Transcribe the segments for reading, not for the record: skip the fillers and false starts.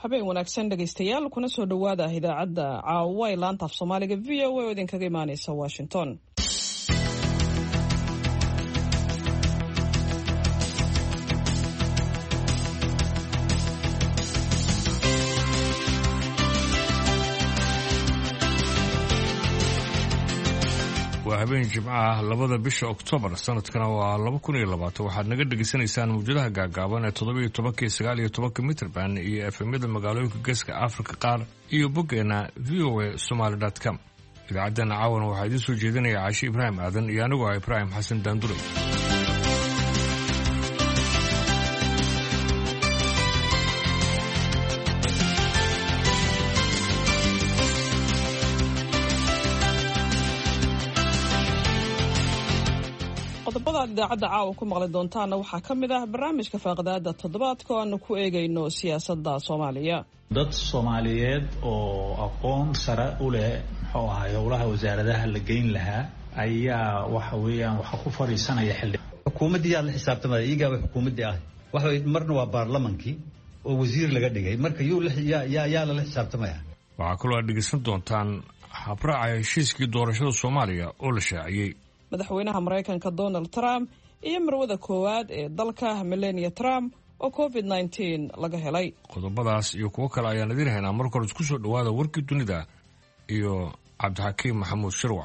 habeen wanaagsan dhegaystayaal kuna soo dhowaada idaacadda caawa ee laanta af soomaaliga v o a oo idinkaga imaaneysa Washington. waa habeen jimcaha labada bisha Oktoobar sanadkana waa 2020 waxaad naga dhageysanaysaan muujadaha gaagaaban ee 17 iyo 19 mitrban iyo FM-yada magaalooyinka Geeska Afrika qaar iyo boggeena voasomali.com. idaacadana caawan waxaa idin soo jeedinaya Caashi Ibraahim Aadan iyo anigu ah Ibraahim Xasan Daandure. qodobada idaacadda caawa ku maqli doontaana waxaa ka mid ah barnaamijka faaqadaada toddobaadka oo aanu ku eegayno siyaasadda Soomaaliya. dad Soomaaliyeed oo aqoon sare u leh muxuu ahaa howlaha wasaaradaha la geyn lahaa ayaa waxa ku fariisanaya xilli xukuumadii la xisaabtamay iyaga xukuumadii ah waxa marna waa baarlamaanki oo wasiir laga dhigay marka yaa la xisaabtamaya. waxaa kaloo aad dhegeysan doontaan habraaca heshiiskii doorashada Soomaaliya oo la shaaciyay. madaxweynaha Mareykanka Donald Trump iyo marwada koowaad ee dalka Melania Trump oo COVID-19 laga helay. qodobadaas iyo kuwo kale ayaan idin haynaa marka hore isku soo dhawaada warkii dunida iyo Cabdixakiim Maxamuud Shirwac.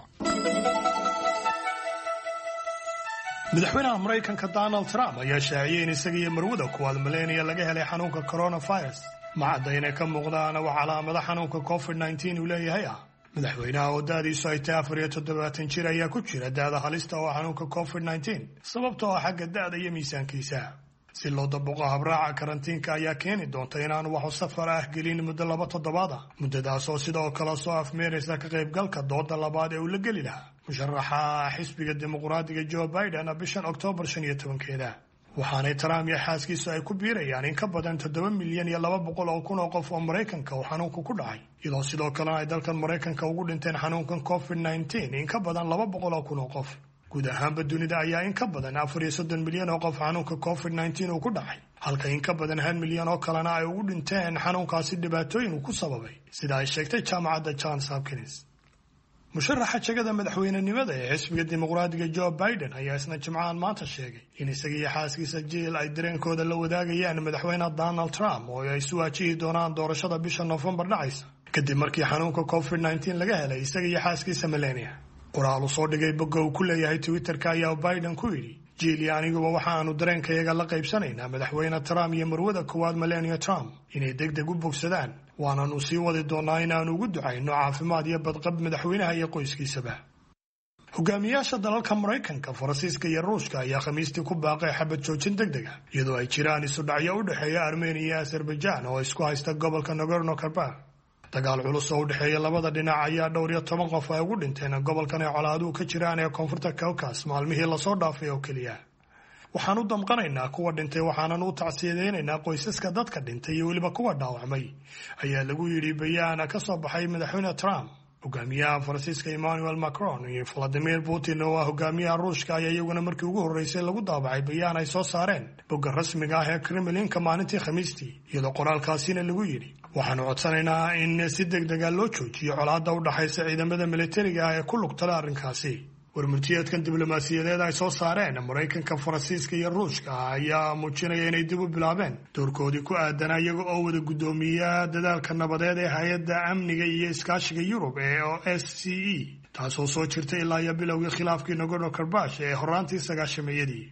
madaxweynaha Mareykanka Donald Trump ayaa shaaciyay in isaga iyo marwada koowaad Melania laga helay xanuunka coronavirus. ma caddaynay ka muuqdaan wax calaamada xanuunka COVID-19 uu leeyahay madaxweynaha oo da'diisu ay tahay 47 jir ayaa ku jira da'da halista oo xanuunka COVID-19 sababtoo ah xagga da'da iyo miisaankiisa. si loo dabaqo habraaca karantiinka ayaa keeni doonta inaan wax safar ah gelin muddo 2 toddobaad ah. muddadaas oo sidoo kale soo afmeeraysa ka qaybgalka dooda labaad ee uu la geli lahaa musharaxa xisbiga dimuqraadiga Joe Biden bishan Oktoobar 15keeda. waxaanay Trump iyo xaaskiisu ay ku biirayaan in ka badan 7 milyan iyo 200 kun oo qof oo Mareykanka oo xanuunku ku dhacay iyadoo sidoo kale ay dalkan Mareykanka ugu dhinteen xanuunkan COVID-19 in ka badan 200 kun oo qof. guud ahaanba dunida ayaa in ka badan 34 milyan oo qof xanuunka COVID-19 uu ku dhacay halka in ka badan 1 milyan oo kalena ay ugu dhinteen xanuunkaasi dhibaatooyin uu ku sababay sida ay sheegtay jaamacadda Johns Hopkins. musharaxa jagada madaxweynenimada ee xisbiga dimuqraadiga Joe Biden ayaa isna jimcahan maanta sheegay in isaga iyo xaaskiisa Jill ay dareenkooda la wadaagayaan madaxweynaha Donald Trump oo ay isu waajihi doonaan doorashada bisha November dhacaysa kadib markii xanuunka COVID-19 laga helay isaga iyo xaaskiisa Melania. qoraal uu soo dhigay bogga uu ku leeyahay Twitter-ka ayaa Biden ku yidhi Jill iyo aniguba waxaanu dareenkayaga la qaybsanaynaa madaxweyne Trump iyo marwada koowaad Melania Trump inay degdeg u bogsadaan waanaanu sii wadi doonaa inaanu ugu ducayno caafimaad iyo badqab madaxweynaha iyo qoyskiisaba. hogaamiyaasha dalalka Mareykanka, Faransiiska iyo Ruushka ayaa Khamiistii ku baaqay xabad joojin degdeg ah iyadoo ay jiraan isu dhacyo u dhexeeya Armenia iyo Azerbaijan oo isku haysta gobolka Nagorno-Karabakh. dagaal culus oo u dhexeeya labada dhinac ayaa dhowr iyo 10 qof ay ugu dhinteen gobolkan ay colaaduhu ka jiraan ee koonfurta Caucasus maalmihii la soo dhaafay oo kaliya. waxaan u damqanaynaa kuwa dhintay waxaanan u tacsiyadeynaynaa qoysaska dadka dhintay iyo weliba kuwa dhaawacmay ayaa lagu yidhi bayaan ka soo baxay madaxweyne Trump. hogaamiyaha Faransiiska Emmanuel Macron iyo Vladimir Putin oo ah hogaamiyaha Ruushka ayaa iyaguna markii ugu horeysay lagu daabacay bayaan ay soo saareen bogga rasmiga ah ee Kremlin-ka maalintii Khamiistii iyadoo qoraalkaasina lagu yidhi waxaanu codsanaynaa in si degdeg ah loo joojiyo colaadda u dhaxaysa ciidamada militariga ah ee ku lugta leh arrinkaasi. warmurtiyeedkan diblomaasiyadeed ay soo saareen Mareykanka, Faransiiska iyo Ruushka ayaa muujinaya inay dib u bilaabeen doorkoodii ku aadan iyaga oo wada gudoomiya dadaalka nabadeed ee hay'adda amniga iyo iskaashiga Yurub ee OSCE taasoo soo jirtay ilaa iyo bilowgii khilaafkii Nagorno-Karabakh ee horaantii 90-meeyadii.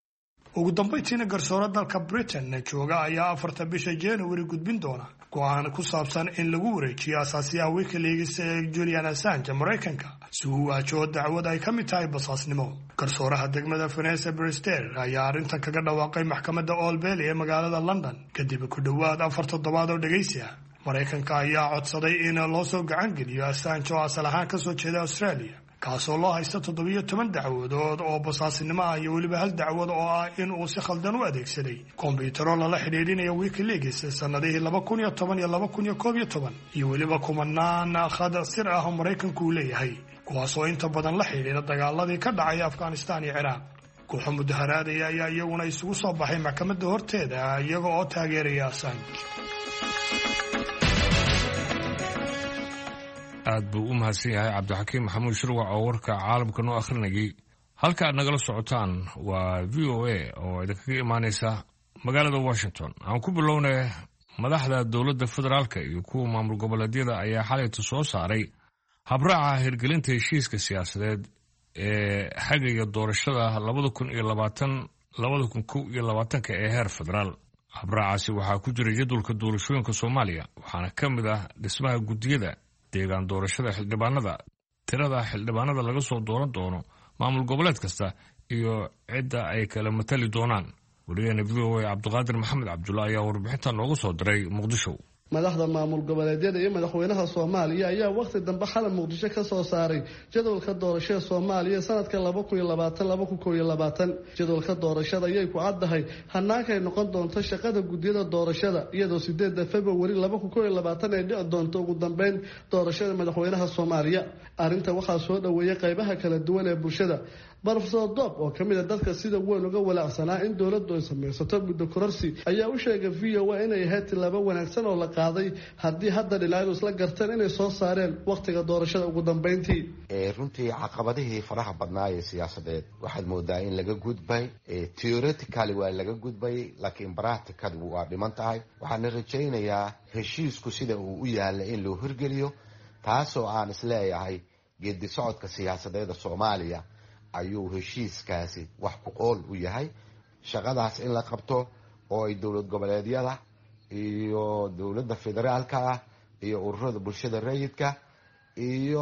ugu dambeyntiina garsoore dalka Britain jooga ayaa 4 bisha January gudbin doona go'aan ku saabsan in lagu wareejiyo asaasiyaha WikiLeaks ee Julian Assange Mareykanka si uu waajaho dacwad ay ka mid tahay basaasnimo. garsooraha degmada Vanessa Brewster ayaa arrintan kaga dhawaaqay maxkamadda Old Bailey ee magaalada London kadib ku dhawaad 4 toddobaad oo dhageysi ah. Mareykanka ayaa codsaday in loo soo gacan geliyo Assange oo asal ahaan ka soo jeeda Australia kaasoo loo haysta 17 dacwadood oo basaasnimo ah iyo weliba hal dacwad oo ah in uu si khaldan u adeegsaday kombiyuutarro lala xidhiidhinayo WikiLeaks sanadihii 2010 iyo 2011 iyo weliba kumanaan khad sir ah oo Mareykanku uu leeyahay kuwaasoo inta badan la xidhiidha dagaaladii ka dhacay Afghanistan iyo Ciraaq. kooxo mudaharaadaya ayaa iyaguna isugu soo baxay maxkamadda horteeda iyaga oo taageeraya Assange. aad buu u mahadsan yahay cabdixakiim maxamuud shirwac oo warka caalamka noo akhrinayay. halka aad nagala socotaan waa v o a oo idinkaga imaanaysa magaalada Washington. aan ku bilownay madaxda dowladda federaalka iyo kuwa maamul goboleedyada ayaa xalayta soo saaray habraaca hirgelinta heshiiska siyaasadeed ee xagaya doorashada 2020-2021 ee heer federaal. habraacaasi waxaa ku jira jadwalka doorashooyinka Soomaaliya, waxaana ka mid ah dhismaha guddiyada deegaan doorashada xildhibaanada, tirada xildhibaanada laga soo dooran doono maamul goboleed kasta iyo cidda ay kala matali doonaan. wariyaheena v o a cabdiqaadir maxamed cabdulla ayaa warbixintan noogu soo diray Muqdisho. madaxda maamul goboleedyada iyo madaxweynaha Soomaaliya ayaa waqti dambe xalay Muqdisho ka soo saaray jadwalka doorashada Soomaaliya sanadka 2020-2021. jadwalka doorashada ayay ku caddahay hanaanka ay noqon doonto shaqada guddiyada doorashada iyadoo 8 February 2020 ay dhici doonto ugu dambeyn doorashada madaxweynaha Soomaaliya. arrinta waxaa soo dhaweeyay qaybaha kala duwan ee bulshada. Professor Dob oo kamid ah dadka sida weyn uga walaacsanaa in dowladdu ay samaysato muddo kororsi ayaa u sheegay VOA inay ahayd tilaabo wanaagsan oo la qaaday haddii hadda dhinacyadu isla garteen inay soo saareen waqtiga doorashada ugu dambeyntii. runtii caqabadihii faraha badnaa ee siyaasadeed waxaad moodaa in laga gudbay. theoretically waa laga gudbay, laakiin practically waa dhiman tahay. waxaana rajaynayaa heshiisku sida uu u yaalla in loo hirgeliyo, taasoo aan isleeyahay geedi socodka siyaasadeeda Soomaaliya ayuu heshiiskaasi wax ku qool u yahay. shaqadaas in la qabto oo ay dowlad goboleedyada iyo dowladda federaalka ah iyo ururada bulshada rayidka iyo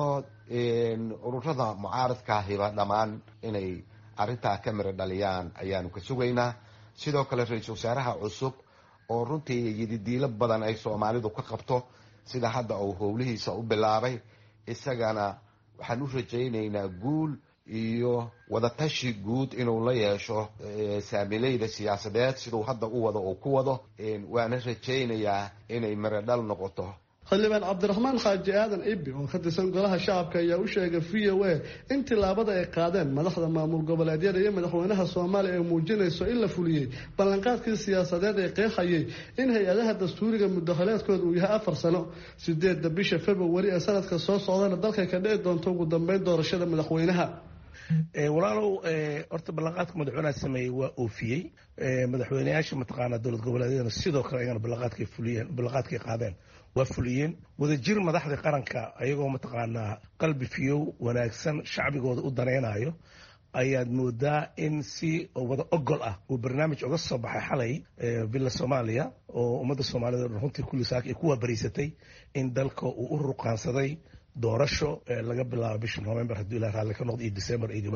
ururada mucaaradka hiba dhammaan inay arrintaa ka miro dhaliyaan ayaanu ka sugaynaa. sidoo kale ra-iisul wasaaraha cusub oo runtii yididiilo badan ay Soomaalidu ka qabto sida hadda uu howlihiisa u bilaabay, isagana waxaan u rajaynaynaa guul iyo wadatashi guud inuu la yeesho saamilayda siyaasadeed siduu hadda u wado oo ku wado. waana rajaynayaa inay miradhal noqoto. xildhibaan cabdiraxmaan xaaji aadan ibi oo ka tirsan golaha shacabka ayaa u sheegay VOA in tilaabada ay qaadeen madaxda maamul goboleedyada iyo madaxweynaha Soomaaliya ay muujinayso in la fuliyay ballanqaadkii siyaasadeed ee qeexayay in hay-adaha dastuuriga muddaxileedkooda uu yahay 4 sano. 8 bisha February ee sanadka soo socdana dalka ka dhici doonto ugu dambeyn doorashada madaxweynaha. walaalow horta ballanqaadka madaxweynaha sameeyay waa oofiyey. madaxweynayaasha mataqaanaa dowlad goboleedyadana sidoo kale ayagana ballanqaadkay qaadeen waa fuliyeen. wadajir madaxda qaranka ayagoo mataqaanaa qalbi fiyow wanaagsan shacbigooda u danaynayo ayaad moodaa in si wada ogol ah uu barnaamij uga soo baxay xalay villa Soomaaliya oo ummadda Soomaaliyeed runtii kulli saak ay ku waabariisatay in dalka uu u ruqaansaday doorasho laga bilaabo bisha November haddii la raalli ka noqdo iyo December ay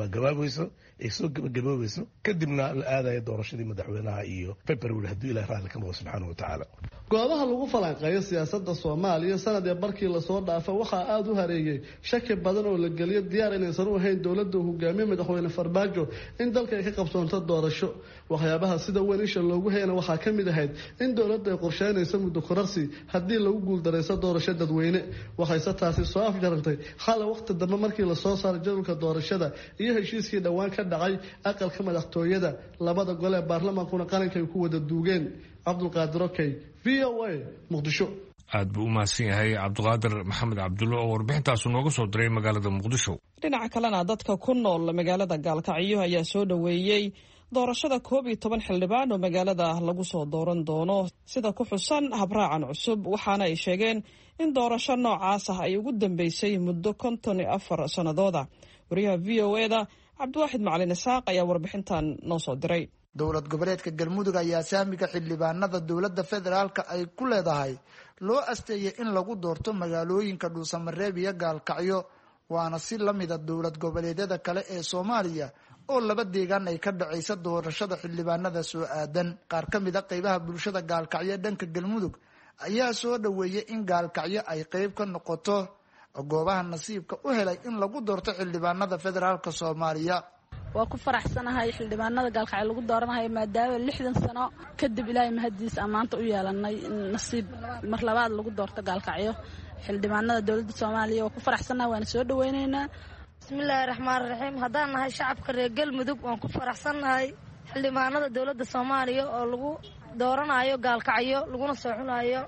soo gabagaboobayso kadibna la aadayo doorashadii madaxweynaha iyo February haddii la raalli ka noqdo subxaanahu wa tacaala. goobaha lagu falanqeeyo siyaasadda Soomaaliya sanadii barkii la soo dhaafay waxaa aad u hareeyay shaki badan oo la galiyo diyaar inaysan u ahayn dowladda hogaamiye madaxweyne Farmaajo in dalka ay ka qabsoonto doorasho. waxyaabaha sida weyn isha loogu hayna waxaa ka mid ahayd in dowladda ay qorsheynayso muddo kororsi haddii lagu guuldareyso doorasho dadweyne. waxayse taasi soo afjarantay xal waqti dambe markii la soo saaray jadwalka doorashada iyo heshiiskii dhawaan ka dhacay aqalka madaxtooyada labada gole ee baarlamaankuna qaranka ay ku wada duugeen. cabdulqaadir okey VOA Muqdisho. aad buu u mahadsan yahay cabdiqaadir maxamed cabdulla oo warbixintaasu nooga soo diray magaalada Muqdisho. dhinaca kalena dadka ku nool magaalada Gaalkacyo ayaa soo dhaweeyay doorashada 11 xildhibaan oo magaalada lagu soo dooran doono sida ku xusan habraacan cusub, waxaana ay sheegeen in doorasho noocaas ah ay ugu dambeysay muddo 54 sanadooda. wariyaha VOA-da Cabdiwaaxid Macalin Isaaq ayaa warbixintan noo soo diray. dowlad goboleedka Galmudug ayaa saamiga xildhibaanada dowladda federaalka ay ku leedahay loo asteeyay in lagu doorto magaalooyinka Dhuusamareeb iyo Gaalkacyo, waana si la mid ah dowlad goboleedyada kale ee Soomaaliya oo laba deegaan ay ka dhacaysa doorashada xildhibaanada soo aadan. qaar ka mid ah qaybaha bulshada Gaalkacyo dhanka Galmudug ayaa soo dhaweeyay in Gaalkacyo ay qayb ka noqoto goobaha nasiibka u helay in lagu doorto xildhibaanada federaalka Soomaaliya. waa ku faraxsanahay xildhibaanada Gaalkacyo lagu dooranayo maadaama 60 sano kadib Ilaahay mahadiis amaanta u yeelanay nasiib mar labaad lagu doorto Gaalkacyo xildhibaanada dowladda Soomaaliya. waa ku faraxsanahay waana soo dhaweynaynaa. bismillaahi raxmaani raxiim. haddaan nahay shacabka reer Galmudug waan ku faraxsanahay xildhibaanada dowladda Soomaaliya oo lagu dooranayo Gaalkacyo laguna soo xunayo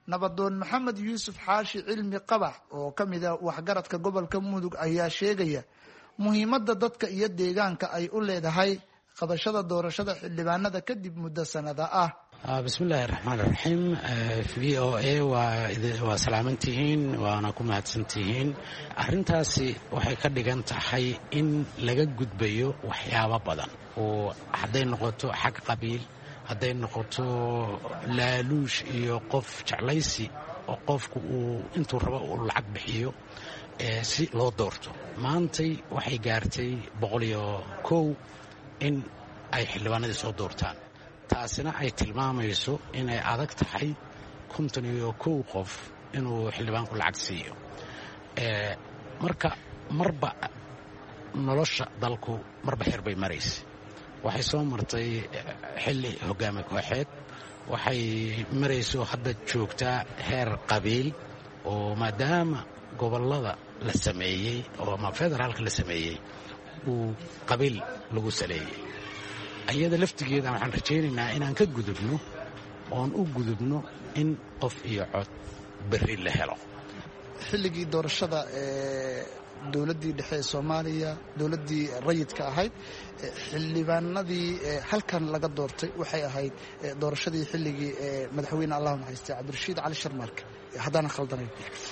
nabadoon maxamed yuusuf xaashi cilmi qabax oo ka mid a waxgaradka gobolka mudug ayaa sheegaya muhiimadda dadka iyo deegaanka ay u leedahay qabashada doorashada xildhibaanada kadib muddo sanada ah. bismillaahi raxmaan raxiim. v o a waa salaamantihiin waana ku mahadsantihiin. arrintaasi waxay ka dhigan tahay in laga gudbayo waxyaabo badan oo hadday noqoto xag qabiil, hadday noqoto laaluush iyo qof jeclaysi oo qofku uu intuu rabo uu lacag bixiyo si loo doorto. maantay waxay gaartay 101 in ay xildhibaanadii soo doortaan. taasina ay tilmaamayso inay adag tahay 51 qof inuu xildhibaanku lacag siiyo. marka marba nolosha dalku marba xeer bay maraysa. waxay soo martay xilli hogaami kooxeed, waxay marayso hadda joogtaa heer qabiil oo maadaama gobolada la sameeyey oo ama federaalka la sameeyey uu qabiil lagu saleeyey. ayada laftigeeda waxaan rajaynaynaa inaan ka gudubno oon u gudubno in qof iyo cod berri la helo. xilligii doorashada dowladdii dhexe ee Soomaaliya, dowladdii rayidka ahayd, xildhibaanadii halkan laga doortay waxay ahayd doorashadii xilligii madaxweyne Allah naxariistay Cabdirashiid Cali Sharmarke haddana khaldanayn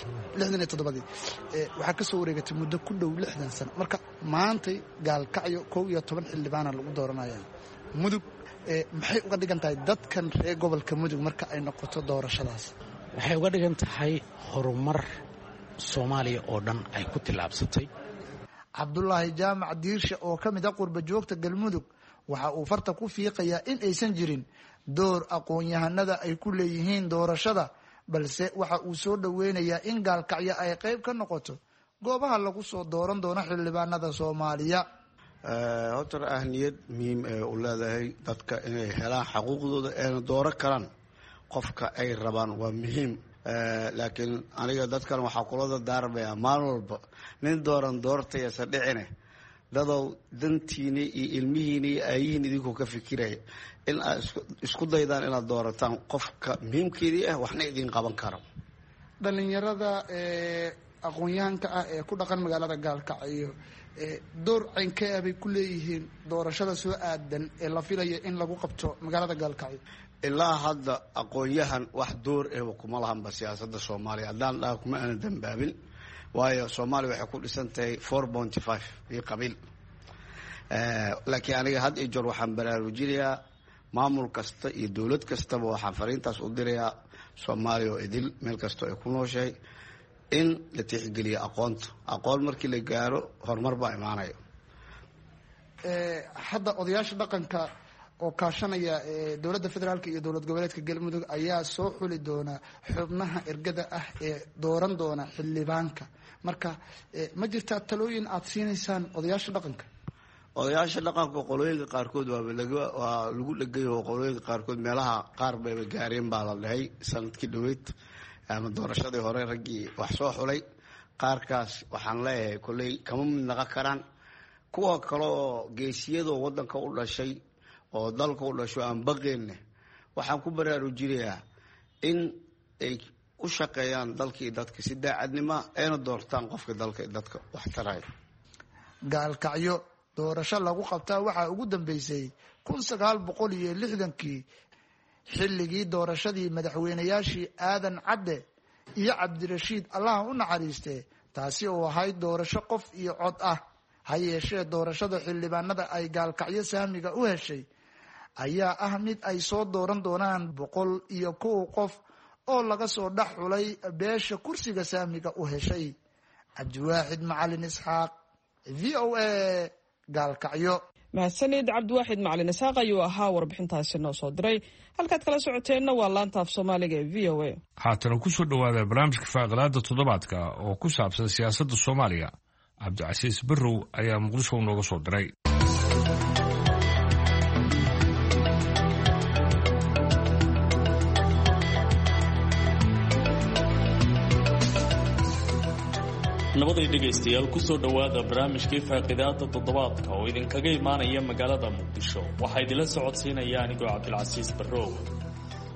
67 waxaa ka soo wareegatay muddo ku dhow 60 sano. marka maantay gaalkacyo 12 xildhibaana lagu dooranayaa mudug. maxay uga dhigan tahay dadkan reer gobolka mudug marka ay noqoto doorashadaas? waxay uga dhigan tahay horumar Soomaaliya oo dhan ay ku tilaabsatay. Cabdullaahi Jaamac Diirshe oo ka mid ah qurba joogta Galmudug waxa uu farta ku fiiqayaa in aysan jirin door aqoon-yahanada ay ku leeyihiin doorashada, balse waxa uu soo dhaweynayaa in gaalkacyo ay qayb ka noqoto goobaha lagu soo dooran doono xildhibaanada Soomaaliya. horta ahmiyad muhiim u leedahay dadka inay helaan xuquuqdooda ee dooran karaan qofka ay rabaan waa muhiim. laakiin aniga dadkan waxaa kula daarmaya maalin walba nin doortay isa dhicine dadow dantiini iyo ilmihiini ayihiin idinku ka fikiraya in aad isku daydaan inaad doorataan qofka muhiimkeedii ah waxna idin qaban karo. dhalinyarada aqoon-yahanka ah ee ku dhaqan magaalada gaalkacyo door caynkee bay ku leeyihiin doorashada soo aadan ee la filayo in lagu qabto magaalada gaalkacyo? ilaa hadda aqoon-yahan wax door kuma lahanba siyaasadda Soomaaliya. haddaan dhaha kuma aana dambaabin, waayo Soomaaliya waxay ku dhisan tahay 4.5 iyo qabiil. laakiin aniga had iyo jeer waxaan baraarujinayaa maamul kasta iyo dowlad kastaba waxaan fariintaas u dirayaa Soomaaliya oo idil meel kasta ay ku nooshahay in la tixgeliyo aqoonta. aqoon markii la gaaro horumar baa imaanaya. hadda odayaasha dhaqanka oo kaashanaya dowladda federaalka iyo dowlad goboleedka Galmudug ayaa soo xuli doona xubnaha ergada ah ee dooran doona xildhibaanka. marka ma jirtaa talooyin aad siinaysaan odayaasha dhaqanka? odayaasha dhaqanka qolooyinka qaarkood waa lagu dhagayo. qolooyinka qaarkood meelaha qaar bayba gaareen baa la dhahay sanadkii dhaweyd ama doorashadii hore raggii wax soo xulay. qaarkaas waxaan leeyahay kolley kama mid noqon karaan. kuwa kale oo geesiyadoo waddanka u dhashay oo dalka u dhasho aan baqeenne waxaan ku baraarujinayaa in ay u shaqeeyaan dalkii dadka si daacadnimo ayna doortaan qofka dalka dadka wax taraya. gaalkacyo doorasho lagu qabtaa waxaa ugu dambeysay 1960kii xilligii doorashadii madaxweynayaashii Aadan Cadde iyo Cabdirashiid Allah u naxariiste, taasi oo ahayd doorasho qof iyo cod ah. ha yeeshee doorashada xildhibaanada ay gaalkacyo saamiga u heshay ayaa ah mid ay soo dooran doonaan 101 qof oo laga soo dhex xulay beesha kursiga saamiga u heshay. Cabdiwaaxid Macalin Isxaaq, VOA, gaalkacyo. mahadsanid cabdiwaaxid macalin isaaq ayuu ahaa warbixintaasi noo soo diray. halkaad kala socoteenna waa laanta af Soomaaliga ee VOA. haatana ku soo dhawaada barnaamijka faaqidaada toddobaadka oo ku saabsan siyaasadda Soomaaliya. Cabdicasiis Barrow ayaa Muqdisho nooga soo diray. nabaday dhegaystayaal ku soo dhowaada barnaamijkii faaqidaada toddobaadka oo idinkaga imaanaya magaalada Muqdisho. waxaa idinla socodsiinaya anigoo Cabdilcasiis Barrow.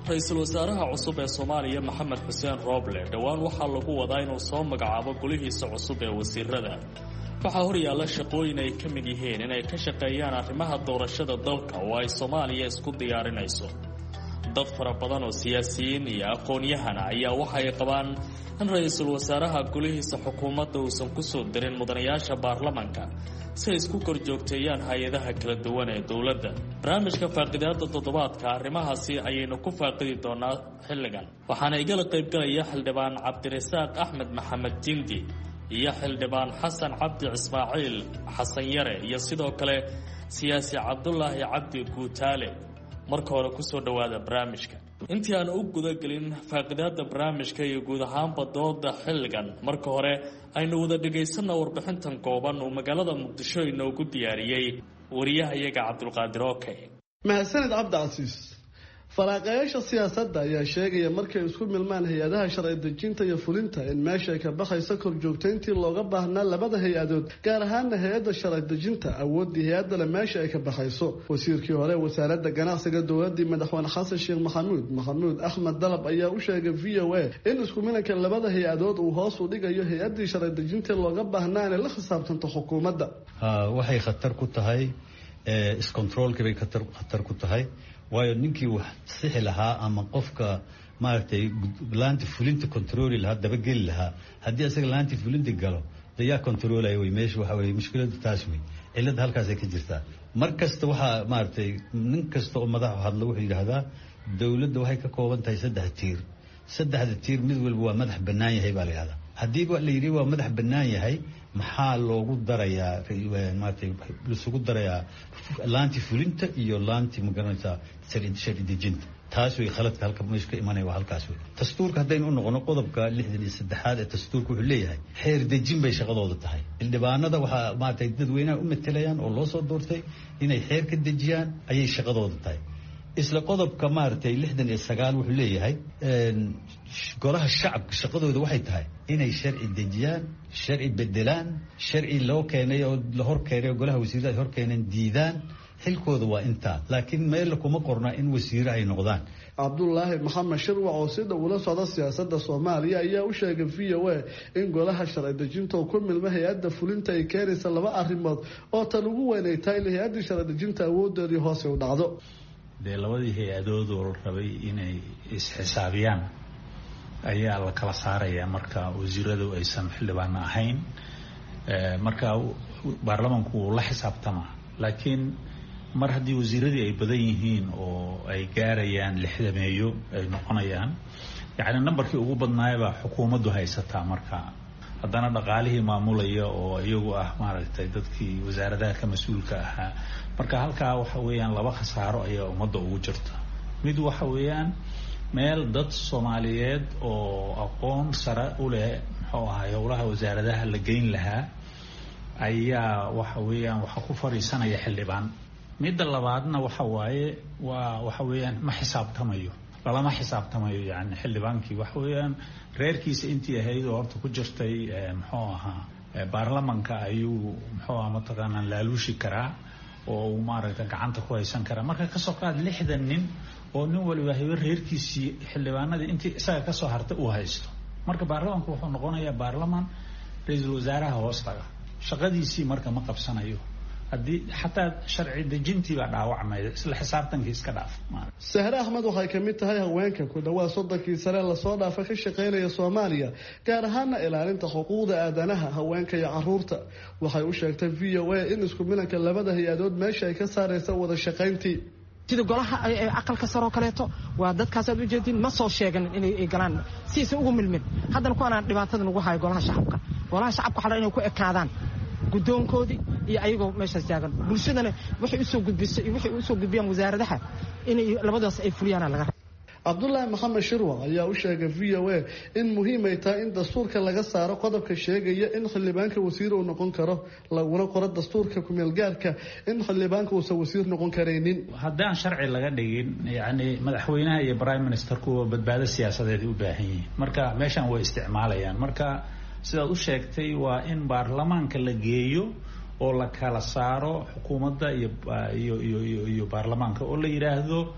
ra-iisul wasaaraha cusub ee soomaaliya maxamed xuseen rooble dhowaan waxaa lagu wadaa inuu soo magacaabo golihiisa cusub ee wasiirada waxaa horyaalla shaqooyin ay ka mid yihiin inay ka shaqeeyaan arrimaha doorashada dalka oo ay soomaaliya isku diyaarinayso dad fara badan oo siyaasiyiin iyo aqoon-yahana ayaa waxay qabaan in ra-iisul wasaaraha golihiisa xukuumadda uusan ku soo dirin mudanayaasha baarlamanka si ay isku korjoogteeyaan hay-adaha kala duwan ee dowladda barnaamijka faaqidaada toddobaadka arrimahaasi ayaynu ku faaqidi doonaa xilligan waxaana igala qaybgalaya xildhibaan cabdirasaaq axmed maxamed jindi iyo xildhibaan xasan cabdi ismaaciil xasan yare iyo sidoo kale siyaasi cabdulaahi cabdi guutaale marka hore kusoo dhowaada barnaamijka intii aan u gudagelin faaqidaada barnaamijka iyo guud ahaanba dooda xilligan marka hore aynu wada dhagaysana warbixintan kooban uu magaalada muqdisho inoogu diyaariyey wariyahayaga cabdulqaadir okey mahadsanid cabdicasiis faraaqayaasha siyaasadda ayaa sheegaya markay isku milmaan hay-adaha sharci dejinta iyo fulinta in meesha ay ka baxayso korjoogtayntii looga baahnaa labada hay-adood gaar ahaana hay-adda sharci dejinta awooddii hay-addale meesha ay ka baxayso wasiirkii hore wasaaradda ganacsiga dowladdii madaxweyne xasan sheekh maxamuud axmed dalab ayaa u sheegay v o a in isku milanka labada hay-adood uu hoos u dhigayo hay-addii sharci dejinta looga baahnaa inay la xisaabtanto xukuumadda waxay khatar ku tahay iscontroolkii bay khatar ku tahay waayo ninkii wax sixi lahaa ama qofka maaragtay laanti fulinta controli lahaa dabageli lahaa haddii asaga laanti fulinta galo dayaa controlaya wey meesha waxa weye mushkiladu taas wey cilada halkaasay ka jirtaa mar kasta waxaa maaragtay nin kasta oo madaxu hadlo wuxuu yidhaahdaa dowladda waxay ka kooban tahay 3 tiir 3 tiir mid walba waa madax bannaan yahay baa la yidhahdaa haddii la yidhi waa madax bannaan yahay maxaa loogu darayaa maaragtay isugu darayaa laanti fulinta iyo laanti magaranaysaa sharci dejinta taas way khaladka halka meesha ka imanaya waa halkaas wey dastuurka haddaynu u noqono qodobka 63 ee dastuurka wuxuu leeyahay xeer dejin bay shaqadooda tahay xildhibaanada waxaa maaragtay dadweynaha u matelayaan oo loo soo doortay inay xeer ka dejiyaan ayay shaqadooda tahay isla qodobka maaragtay 69 wuxuu leeyahay golaha shacabka shaqadooda waxay tahay inay sharci dejiyaan sharci bedelaan sharci loo keenay oo la hor keenay golaha wasiirada ay hor keeneen diidaan xilkooda waa intaa laakiin meel kuma qorna in wasiiro ay noqdaan cabdulaahi maxamed shirwac oo si dhow ula socda siyaasadda soomaaliya ayaa u sheegay v o a in golaha sharci dejinta oo ku milma hay-adda fulinta ay keenaysa 2 arrimood oo tan ugu weyn ay tahay in hay-addii sharci dejinta awoodoodii hoose u dhacdo dee labadii hay-adood oo la rabay inay isxisaabiyaan ayaa la kala saarayaa marka wasiiradu aysan xildhibaano ahayn marka baarlamanku wuu la xisaabtamaa laakiin mar haddii wasiiradii ay badan yihiin oo ay gaarayaan 60 ay noqonayaan yacni nambarkii ugu badnaayabaa xukuumaddu haysataa marka haddana dhaqaalihii maamulaya oo iyagu ah maaragtay dadkii wasaaradaha ka mas-uulka ahaa marka halkaa waxa weeyaan 2 khasaaro ayaa ummadda ugu jirta mid waxa weeyaan meel dad soomaaliyeed oo aqoon sare u leh muxuu ahaa howlaha wasaaradaha la geyn lahaa ayaa waxa weeyaan waxa ku fariisanaya xildhibaan midda labaadna waxa waaye waxa weeyaan ma xisaabtamayo lama xisaabtamayo yani xildhibaankii waxa weeyaan reerkiisa intii ahayd oo horta ku jirtay muxuu ahaa baarlamanka ayuu muxuu ahaa mataqaanaa laaluushi karaa oo uu maaragtay gacanta ku haysan karaa marka kasoo qaad 60 nin oo nin waliba hayba reerkiisii xildhibaanadii intii isaga kasoo hartay uu haysto marka baarlamanku wuxuu noqonayaa baarlaman ra-iisul wasaaraha hoostaga shaqadiisii marka ma qabsanayo haddii xataa sharci dejintii baa dhaawacmayda isla xisaabtankii iska dhaaf sahre axmed waxay ka mid tahay haweenka ku dhawaad 30 sane lasoo dhaafa ka shaqaynaya soomaaliya gaar ahaana ilaalinta xuquuqda aadanaha haweenka iyo caruurta waxay u sheegtay v o a in isku milanka labada hay-adood meesha ay ka saaraysa wada shaqayntii sida golaha aqalka sare oo kaleeto waa dadkaas aad u jeedin ma soo sheegan inay galaan si aysan ugu milmin haddana kuwaanaan dhibaatadan ugu hayo golaha shacabka waxaa inay ku ekaadaan guddoonkoodii iyo ayagoo meeshaas taagan bulshadana waxay usoo gudbisay iyo waxay usoo gudbiyaan wasaaradaha inay labadaas ay fuliyaana laga raba cabdulaahi maxamed shirwac ayaa u sheegay v o a in muhiim ay tahay in dastuurka laga saaro qodobka sheegaya in xildhibaanka wasiir uu noqon karo laguna qoro dastuurka kumeelgaarka in xildhibaanka uusan wasiir noqon karaynin haddaan sharci laga dhigin yacni madaxweynaha iyo prime ministerku badbaado siyaasadeed u baahan yihiin marka meeshan way isticmaalayaan marka sidaad u sheegtay waa in baarlamaanka la geeyo oo la kala saaro xukuumadda iyo baarlamaanka oo la yidhaahdo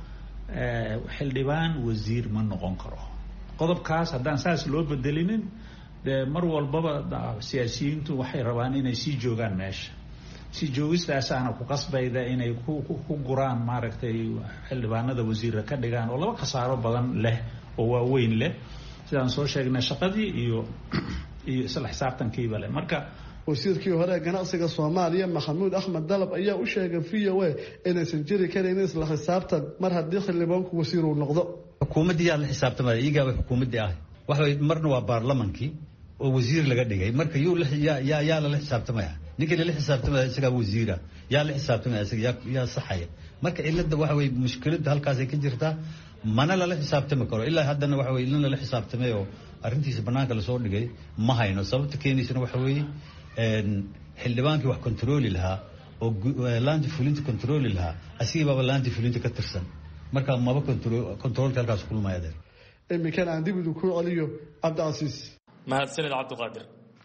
xildhibaan wasiir ma noqon karo. qodobkaas haddaan saas loo bedelinin dee mar walbaba siyaasiyiintu waxay rabaan inay sii joogaan meesha. si joogistaasaana ku qasbayda inay ku guraan maaragtay xildhibaanada wasiirra ka dhigaan oo laba khasaaro badan leh oo waaweyn leh sidaan soo sheegnay shaqadii iyo isla xisaabtankiiba leh. marka wasiirkii hore ee ganacsiga Soomaaliya Maxamuud Axmed Dalab ayaa u sheegay VOA inaysan jiri karin isla xisaabtan mar haddii xildhibaanku wasiir uu noqdo. xukuumadii la xisaabtamay iyaga xukuumadii ah waxa marna waa baarlamankii oo wasiir laga dhigay marka yaa la xisaabtamaya ninka la xisaabtamaya isaga wasiira yaa la xisaabtamaya isaga yaa saxaya marka ilada waxa way mushkilada halkaas ay ka jirtaa mana la xisaabtami karo ilaa haddana waxa way in la xisaabtamay oo arrintiisa banaanka la soo dhigay ma hayno sababta keenaysana waxa way xildhibaankii wax kontrooli lahaa oo laanti fulinta kontrooli lahaa asiga laanti fulinta ka tirsan marka maba kontroolka halkaas kulmayadeen iminkana aan dib ugu celiyo Cabdicasiis. mahadsanid Cabdiqaadir.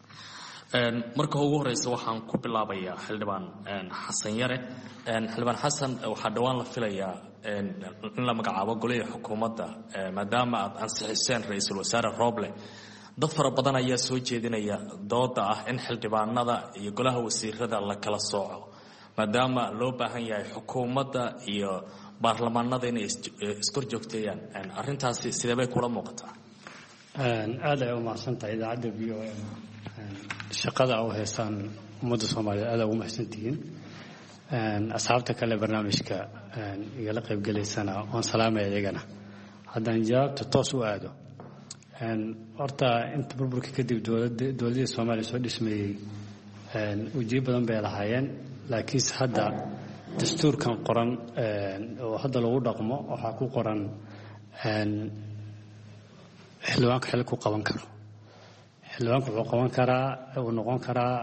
marka ugu horeysa waxaan ku bilaabayaa xildhibaan xasan yare. xildhibaan xasan waxaa dhawaan la filayaa in la magacaabo golaha xukuumadda maadaama aad ansixiseen ra'iisul wasaare Roble. dad fara badan ayaa soo jeedinaya dooda ah in xildhibaanada iyo golaha wasiirada la kala sooco maadaama loo baahan yahay xukuumadda iyo baarlamaanada inay iskor joogteeyaan. arrintaasi sidee bay kula muuqataa? aad ay u mahadsantahay idaacadda VOA shaqada u heesaan ummadda Soomaaliyeed aad ugu mahadsantihiin. asxaabta kale barnaamijka igala qaybgalaysana waan salaamaya iyagana. haddaan jawaabta toos u aado horta inta burburka kadib dowladda Soomaaliya soo dhismayay ujeed badan bay lahaayeen laakiin hadda dastuurkan qoran oo hadda lagu dhaqmo waxaa ku qoran xildhibaanku xil ku qaban karo. xildhibaanku wuxuu qaban karaa uu noqon karaa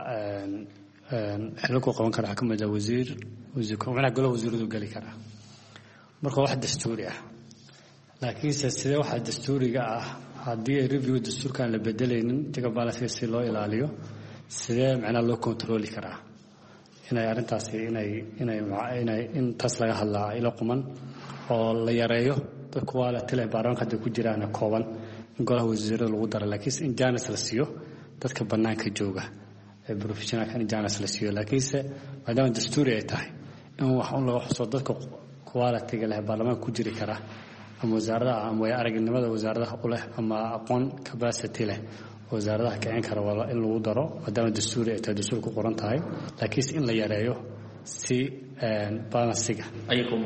xil ku qaban karaa xakamadda wasiirka golaha wasiiradu gali karaa marka wax dastuuri ah. laakiin sidee waxa dastuuriga ah haddii review dastuurkan la bedelaynin jaga balance si loo ilaaliyo sidee macna loo control karaa inay arrintaasi in taas laga hadlaa ila quman oo la yareeyo dadku waa la tale baarlamaanka ku jiraan kooban golaha wasiirada lagu daro laakiin in jaanis la siiyo dadka banaanka jooga ee professionalka in jaanis la siiyo laakiin maadaama dastuuri ay tahay in wax un laga xuso dadka quality-ga leh baarlamaanka ku jiri kara ama wasaaradaha ama way aragnimada wasaaradaha u leh ama aqoon capacity leh wasaaradaha kicin kara waa in lagu daro maadaama dastuuri ay tahay dastuur ku qoran tahay laakiin in la yareeyo si balansiga ay ku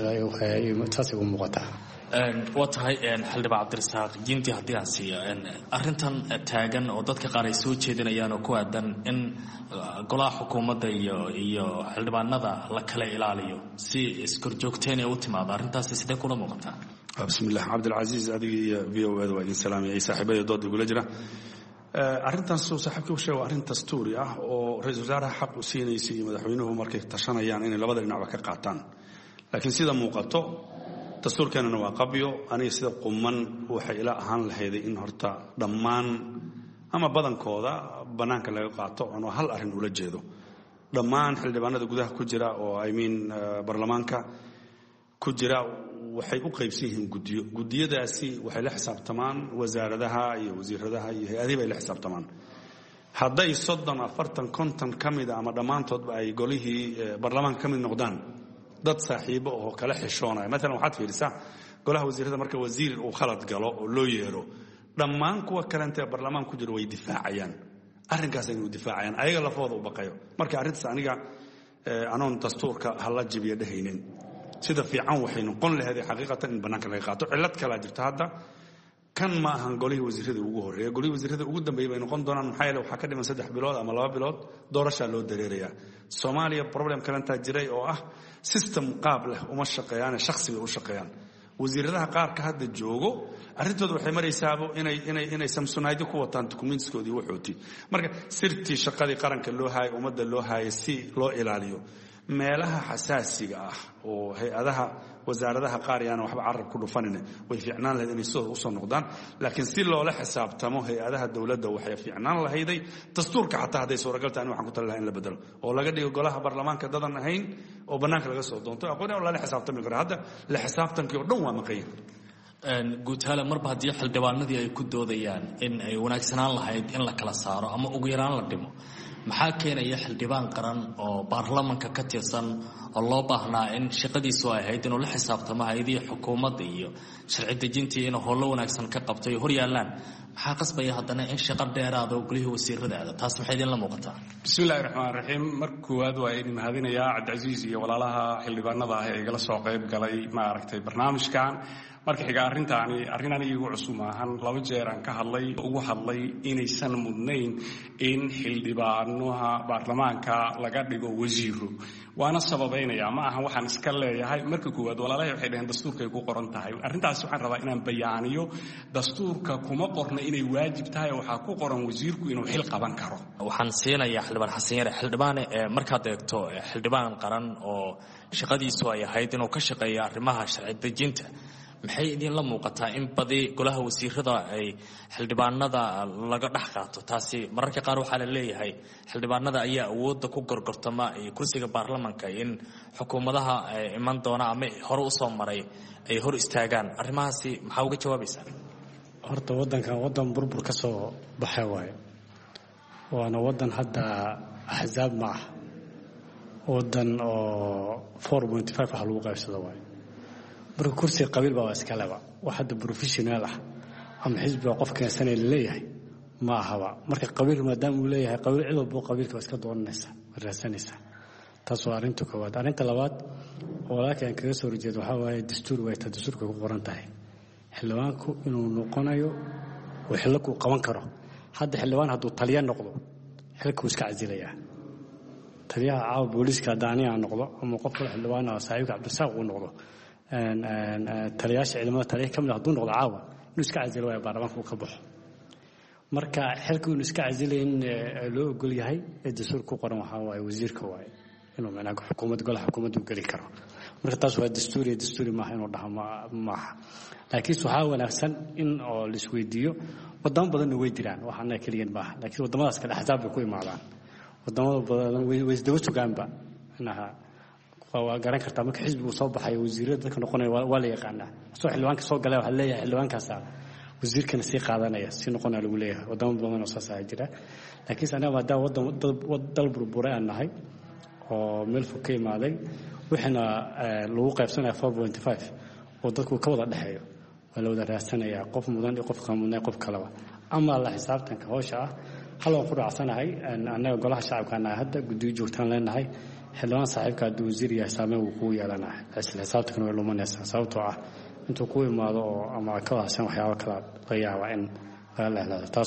muuqataa waa tahay xildhibaan Cabdirasaaq Jinti haddii aan siiyo arrintan taagan oo dadka qaar ay soo jeedinayaan oo ku aadan in golaha xukuumadda iyo xildhibaanada la kala ilaaliyo si iskor joogteen ay u timaado arrintaasi sidee kula muuqataa? bismillaah Cabdilcasiis adiga iyo VOA waa idin salaamay saaxiibada dood igula jira. arrintan soo saaxiibkii u sheegay waa arrin dastuuri ah oo ra'iisul wasaaraha xaq u siinaysa iyo madaxweynuhu markay tashanayaan inay labada dhinacba ka qaataan laakiin sida muuqato dastuurkeenana waa qabyo aniga sida quman waxay ila ahaan lahayday in horta dhammaan ama badankooda banaanka laga qaato oo hal arrin ula jeedo dhammaan xildhibaanada gudaha ku jira oo baarlamaanka ku jira waxay u qaybsan yihiin gudiyadaasi waxay la xisaabtamaan wasaaradaha iyo wasiiradaha iyo hay'adaha bay la xisaabtamaan hadday 30 40 50 kamida ama dhammaantoodba ay golihii baarlamaanka kamid noqdaan dad saaxiibo oo kala xishoonaya mesela waxaad fiirisaa golaha wasiirada marka wasiir uu khalad galo oo loo yeero dhammaan kuwa kalenta baarlamaan ku jira way difaacayaan arrinkaas inuu difaacayaan ayaga lafooda u baqayo marka arrintaas aniga anoon dastuurka hala jibiyo dhahaynin sida fiican waxay noqon lahayd xaqiiqatan in banaanka laga qaato cilad kala jirta hadda kan ma ahan golihii wasiirada ugu horeeya golihii wasiirada ugu dambeeyay bay noqon doonaan maxaa yeelay waxaa ka dhiman 3 bilood ama 2 bilood doorasho loo dareerayaa Soomaaliya problem kalanta jiray oo ah system qaab leh uma shaqeeyaan shakhsiga u shaqeeyaan wasiiradaha qaar ka hadda joogo arrintooda waxay maraysaa inay Samsonite ku wataan documentskoodii wuxuuti marka sirtii shaqadii qaranka loo haayay ummadda loo haayay si loo ilaaliyo meelaha xasaasiga ah oo hay'adaha wasaaradaha qaar yaana waxba carab ku dhufanina way fiicnaan lahayd inay soo u soo noqdaan laakiin si loola xisaabtamo hay'adaha dawladda waxay fiicnaan lahayday dastuurka xataa haday suuragal tahay waxaan ku talinayaa in la bedelo oo laga dhigo golaha baarlamaanka dadan ahayn oo bannaanka laga soo doonto aqoon lala xisaabtami karo hadda la xisaabtankii oo dhan waa maqan guutaale marba haddii xildhibaanadii ay ku doodayaan in ay wanaagsanaan lahayd in la kala saaro ama ugu yaraan la dhimo maxaa keenaya xildhibaan qaran oo baarlamanka ka tirsan oo loo baahnaa in shaqadiisu ay ahayd inuu la xisaabtamo hay-adihii xukuumadda iyo sharci dejintii inuu howlo wanaagsan ka qabto ay hor yaallaan maxaa qasbaya haddana in shaqo dheeraada oo golihii wasiirada aada taas maxay idinla muuqataa bismillahi raxmaan raxiim marka koowaad waa idin mahadinayaa cabdicasiis iyo walaalaha xildhibaanada ah ee igala soo qayb galay maaragtay barnaamijkan marka xiga arrintaani arrin aniga igu cusub maahan 2 jeer aan ka hadlay ugu hadlay inaysan mudnayn in xildhibaanaha baarlamaanka laga dhigo wasiiro waana sababeynaya ma aha waxaan iska leeyahay marka koowaad walaalahay waxay dhaheen dastuurka ay ku qoran tahay arrintaas waxaan rabaa inaan bayaaniyo dastuurka kuma qorna inay waajib tahay waxa ku qoran wasiirku inuu xil qaban karo waxaan siinayaa xildhibaan xasan yare xildhibaane markaad eegto xildhibaan qaran oo shaqadiisu ay ahayd inuu ka shaqeeyo arrimaha sharci dejinta maxay idinla muuqataa in badi golaha wasiirada ay xildhibaanada laga dhex qaato taasi mararka qaar waxaa la leeyahay xildhibaanada ayaa awoodda ku gorgortama iyo kursiga baarlamanka in xukuumadaha iman doona ama hore usoo maray ay hor istaagaan arrimahaasi maxaa uga jawaabaysaa horta waddankan waddan burbur ka soo baxay waayo waana waddan hadda axsaab ma ah waddan oo 4.5 wax lagu qaybsado waayo marka kursi qabiil baa iska laba wax hadda professional ah ama xisbiga qof keensanay leeyahay ma ahaba marka qabiil maadaama uu leeyahay qabiil cid walba qabiilka iska doonaysa raasanaysa taas waa arrinta koowaad arrinta labaad walaalkeen kaga soo horjeedo waxa waaye dastuur way dastuurka ku qoran tahay xildhibaanku inuu noqonayo wixii la ku qaban karo hadda xildhibaan hadduu taliye noqdo xilku iska casilaya taliyaha caawa booliska daaniya noqdo ama qof xildhibaan ah saaxiibka Cabdirasaaq uu noqdo taliyaasha ciidamada taliye kamid hadduu noqdo caawa inuu iska casilo waa baarlamaanku ka baxo marka xilku inuu iska casilo in loo ogol yahay ee dastuur ku qoran waxa waaye wasiirka waaye inuu macnaha xukuumadda golaha xukuumaddu gali karo marka taas waa dastuuri maaha inuu dhaha maaha laakiin waxaa wanaagsan in oo la isweydiiyo wadamo badan way jiraan waxaana kaliyan maaha laakiin wadamadaas kale axsaab bay ku imaadaan wadamada badan way isdaba sugaanba inaha waa garan kartaa marka xisbigu soo baxay wasiirada dadka noqonaya waa la yaqaanaa soo xildhibaanka soo galay waxa leeyahay xildhibaankaas wasiirkana si qaadanaya si noqonaya lagu leeyahay wadamo badan oo saas jira laakiin sanaba hadaa dal burburay aan nahay oo meel fog ka imaaday waxana lagu qaybsanayaa 4.5 oo dadku ka wada dhaxeeyo waa la wada raasanayaa qof mudan iyo qof qamuunay qof kalaba ama la xisaabtanka hawsha ah hal oo ku raacsanahay anaga golaha shacabka hadda guddiga joogtaan leenahay xildhibaan saaxiibka hadduu wasiir yahay saameyn uu kugu yeelanahay isla xisaabtankana way lumanaysaa sababtoo ah intuu ku imaado oo ama ka wahsan waxyaabo kala laga yaaba in laga leexleexdo taas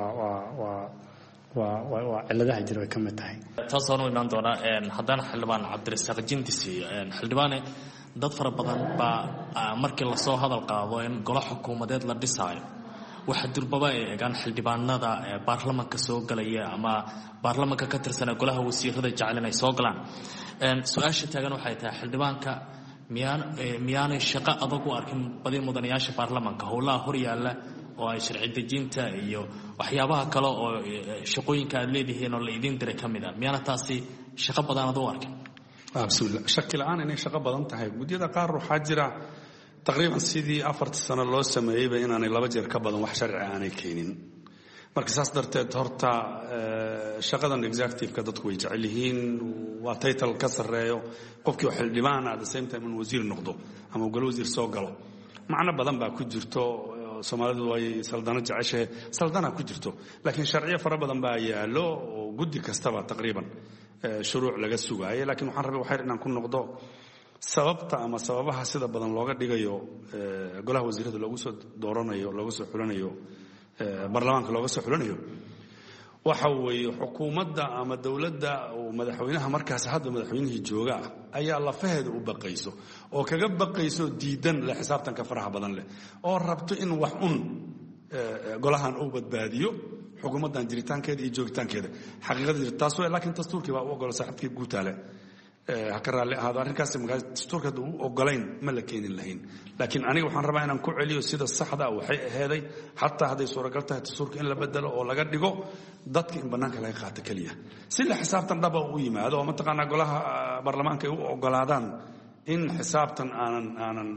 waa ciladaha jira way ka mid tahay taas oo imaan doona haddana xildhibaan Cabdirasaaq Jindisi xildhibaane dad fara badan baa markii la soo hadal qaado in golaha xukuumadeed la dhisaayo waxa durbaba ay eegaan xildhibaanada baarlamaanka soo galaya ama baarlamaanka ka tirsan golaha wasiirada jecel ay soo galaan su'aasha taagan waxay tahay xildhibaanka miyaanay shaqo adag u arkin badii mudanayaasha baarlamaanka howlaha hor yaalla oo ay sharci dejinta iyo waxyaabaha kale oo shaqooyinka aad leedihiin oo la idin diray ka mid ah miyaana taasi shaqo badan aad u arkin bismillah shaki la'aan inay shaqo badan tahay guddiyada qaar waxaa jira taqriiban sidii 4 sano loo sameeyayba inaanay 2 jeer ka badan wax sharci aanay keenin marka saas darteed horta shaqadan executive-ka dadku way jecel yihiin waa title ka sareeyo qofkii xildhibaan at the same time in wasiir noqdo ama gol wasiir soo galo macna badan baa ku jirto Soomaalidu way saldana jeceshay saldana ku jirto laakiin sharciyo fara badan baa yaalo oo guddi kastaba taqriiban shuruuc laga sugaayay laakiin waxaan rabay waxay inaan ku noqdo sababta ama sababaha sida badan looga dhigayo golaha wasiirada loogu soo dooranayo loogu soo xulanayo baarlamaanka looga soo xulanayo waxa weeye xukuumadda ama dawladda oo madaxweynaha markaas hadda madaxweynihii jooga ayaa lafaheeda u baqayso oo kaga baqayso diidan la xisaabtanka faraha badan leh oo rabto in wax golahan uu badbaadiyo xukuumaddan jiritaankeeda iyo joogitaankeeda xaqiiqada jirta taas waa laakiin dastuurkii baa u ogol saaxiibkii guutaale ha ka raalli ahaado arrinkaas dastuurka uu ogolayn ma la keenin lahayn laakiin aniga waxaan rabaa inaan ku celiyo sida saxda ah waxay aheeday xataa hadday suuragal tahay dastuurka in la bedelo oo laga dhigo dadka in bannaanka laga qaato keliya si la xisaabtan dhaba u yimaado oo mataqaanaa golaha baarlamaanka ay u ogolaadaan in xisaabtan aanan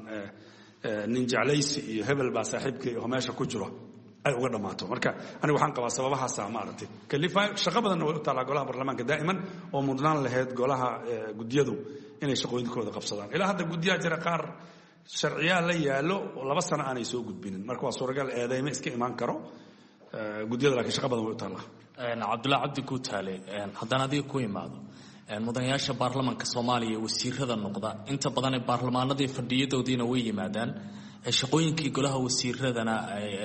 nin jeclaysi iyo hebel baa saaxiibkay oo meesha ku jiro ay uga dhammaato marka aniga waxaan qabaa sababahaasa maaragtay kalifa shaqo badanna way u taallaa golaha baarlamaanka daa'iman oo mudnaan lahayd golaha guddiyadu inay shaqooyinkooda qabsadaan ilaa hadda guddiyaha jira qaar sharciyaa la yaallo oo 2 sano aanay soo gudbinin marka waa suuragal eedayma iska imaan karo guddiyada laakiin shaqo badan way u taallaa cabdullaahi cabdi guutaale haddaan adiga ku imaado mudanayaasha baarlamaanka soomaaliya wasiirada noqda inta badan ee baarlamaanadii fadhiyadoodiina way yimaadaan shaqooyinkii golaha wasiiradana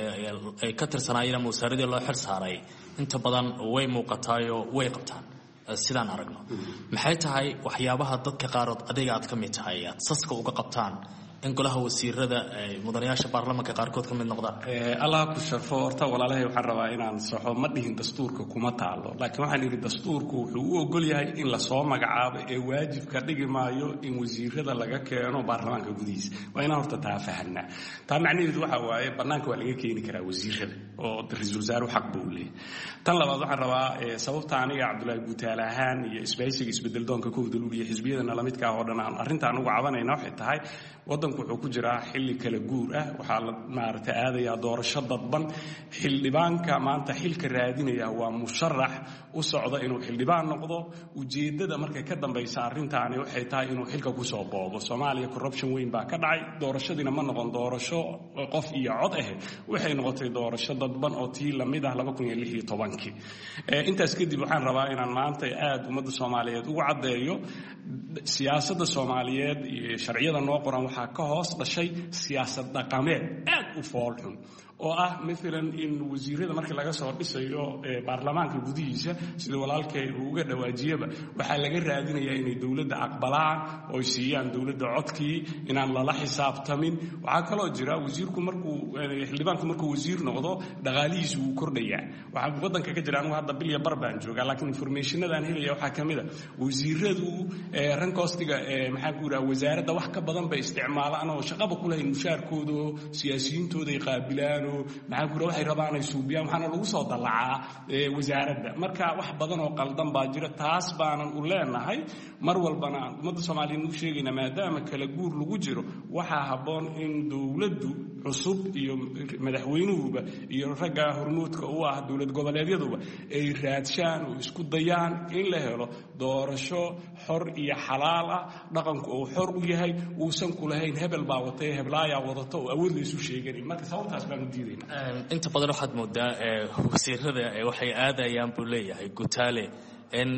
ay ka tirsanaayeen ama wasaaradii loo xil saaray inta badan way muuqataayoo way qabtaan sidaan aragno maxay tahay waxyaabaha dadka qaarood adiga aad ka mid tahay aad saska uga qabtaan in golaha wasiirada mudanayaasha baarlamaanka qaarkood ka mid noqdaan allah ku sharfo horta walaalahay waxaan rabaa inaan saxo ma dhihin dastuurka kuma taalo laakiin waxaan yidhi dastuurku wuxuu u ogol yahay in lasoo magacaabo ee waajibka dhigi maayo in wasiirada laga keeno baarlamaanka gudihiisa waa inaan horta taa fahanaa taa macnaheedu waxa waaye bannaanka waa laga keeni karaa wasiirada oo ra-iisul wasaaruhu xaq buu leeyahay tan labaad waxaan rabaa sababta aniga cabdullaahi guutaale ahaan iyo isbahaysiga isbedeldoonka ku hudululiya xisbiyadana lamidka ah oo dhan aan arrintaan ugu cabanayna waxay tahay waddanku wuxuu ku jiraa xilli kala guur ah waxaa la maaragtay aadayaa doorasho dadban xildhibaanka maanta xilka raadinaya waa musharax u socda inuu xildhibaan noqdo ujeeddada markay ka dambaysa arrintaani waxay tahay inuu xilka ku soo boobo soomaaliya corruption weyn baa ka dhacay doorashadiina ma noqon doorasho qof iyo cod ah waxay noqotay doorasho dadban oo tii lamid ah 2016 intaas kadib waxaan rabaa inaan maanta aad ummadda Soomaaliyeed ugu cadeeyo siyaasadda Soomaaliyeed iyo sharciyada noo qoran waxaa ka hoos dhashay siyaasad dhaqameed aad u foolxun oo ah midalan in wasiirada markii laga soo dhisayo baarlamaanka gudihiisa sida walaalkay uga dhawaajiyaba waxaa laga raadinayaa inay dawladda aqbalaan oo siiyaan dawladda codkii inaan lala xisaabtamin waxaa kaloo jira wasiirku markuu xildhibaanku markuu wasiir noqdo dhaqaalihiisu wuu kordhayaa waxaa waddanka ka jira anigu hadda bil iyo bar baan joogaa laakiin informationadaan helaya waxaa ka mid a wasiiradu rankoostiga maxaa ku yidhaha wasaaradda wax ka badan bay isticmaalaan oo shaqaba ku lahayn mushaarkooda oo siyaasiyiintooda ay qaabilaan maxaa ku waxay rabaan ay suubiyaan waxaana lagu soo dallacaa wasaaradda marka wax badan oo qaldan baa jira taas baanan u leenahay mar walbana ummadda Soomaaliyeed u sheegayna maadaama kala guur lagu jiro waxaa habboon in dawladdu cusub iyo madaxweynuhuba iyo ragga hormuudka u ah dawlad goboleedyaduba ay raadshaan oo isku dayaan in la helo doorasho xor iyo xalaal ah dhaqanku oo xor u yahay uusan ku lahayn hebel baa watay heblaaya wadato oo awood la isu sheeganay marka sababtaas baan inta badan waxaad moodaa wasiirada waxay aadayaan buu leeyahay Guutaale in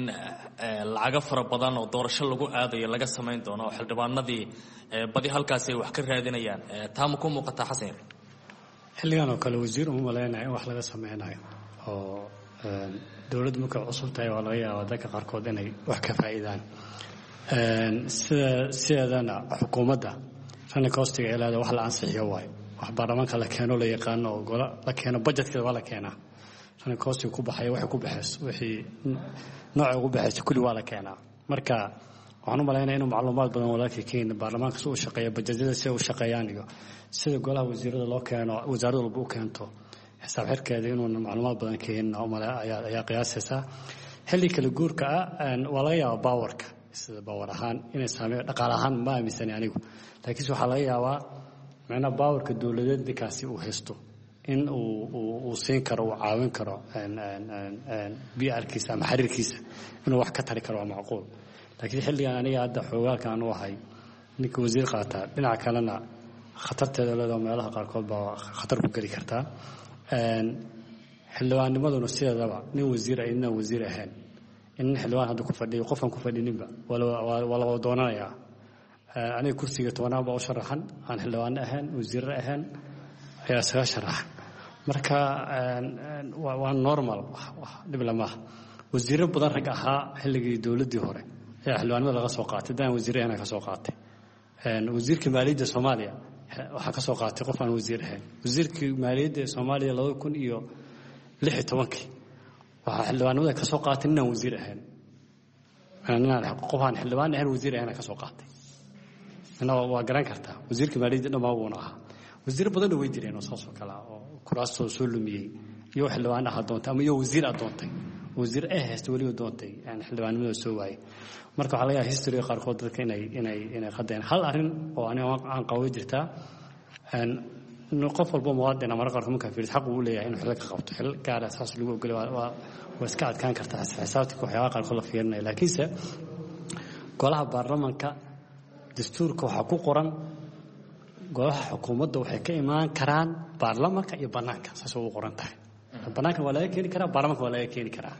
lacaga fara badan oo doorasho lagu aadayo laga samayn doono oo xildhibaanadii badi halkaas ay wax ka raadinayaan taama ku muuqata xasan xilligan oo kale wasiir uma maleynaya in wax laga sameynayo oo dawladdu markay cusub tahay waa laga yaabaa dadka qaarkood inay wax ka faa'iidaan sideedana xukuumadda rani koostiga ee leedahay wax la ansixiyo waayo wax baarlamaanka la keeno la yaqaano oo gola la keeno budgetka waa la keenaa rani koostiga ku baxaya waxay ku baxayso wixii nooca ugu baxayso kulli waa la keenaa marka waxaan u maleynayaa inuu macluumaad badan walaalkii keena baarlamaanka si uu shaqeeyo budgetyada si uu shaqeeyaan iyo sida golaha wasiirada loo keeno wasaaradda walba u keento xisaab xirkeeda inuu macluumaad badan keenin ayaa qiyaasaysa xilli kala guurka waa laga yaabaa baawarka sida baawar ahaan inay saameeyo dhaqaale ahaan ma aaminsani anigu laakiinse waxaa laga yaabaa macnaha baawarka dawladeed ninkaasi uu haysto in uu siin karo uu caawin karo BR-kiisa ama xiriirkiisa inuu wax ka tari karo waa macquul laakiin xilligan aniga hadda xoogaalkan u ahay ninka wasiir qaataa dhinaca kalena khatarteeda leedahay meelaha qaarkood baa khatar ku geli kartaa xildhibaannimaduna sideedaba nin wasiir ay inaan wasiir ahayn in xildhibaan hadda ku fadhiyo qofkan ku fadhininba waa la doonanayaa aniga kursiga 10 baa u sharaxan aan xildhibaan ahayn wasiir ahayn ayaa isaga sharaxan marka waa normal dhib lama wasiiro badan rag ahaa xilligii dawladdii hore ee xildhibaanada laga soo qaatay daan wasiirana ka soo qaatay wasiirka maaliyadda Soomaaliya waxa ka soo qaatay qof aan wasiir ahayn wasiirka maaliyadda Soomaaliya 2016 waxa xildhibaanada ka soo qaatay inaan wasiir ahayn qofaan xildhibaan ahayn wasiir ahayna ka soo qaatay waa garan kartaa wasiirka maaliyadda dhammaan wuuna ahaa wasiiro badanna way jireen oo saasoo kale oo kuraastoo soo lumiyey iyo xildhibaan aha doontay ama iyo wasiir a doontay wasiir ay haysta weliba doontay xildhibaannimada soo waayey marka waxaa laga yaaba historyga qaarkood dadka inay qadeen hal arrin oo aniga aan qabo jirtaa qof walba muwaadin ama qaarkood markaa fiiris xaq uu leeyahay inuu xil ka qabto xil gaar ah saas lagu ogolay waa iska adkaan kartaa xisaabta waxyaaba qaarkood la fiirinaya laakiinse golaha baarlamaanka dastuurka waxaa ku qoran golaha xukuumadda waxay ka imaan karaan baarlamaanka iyo bannaanka saas ugu qoran tahay bannaanka waa laga keeni karaa baarlamaanka waa laga keeni karaa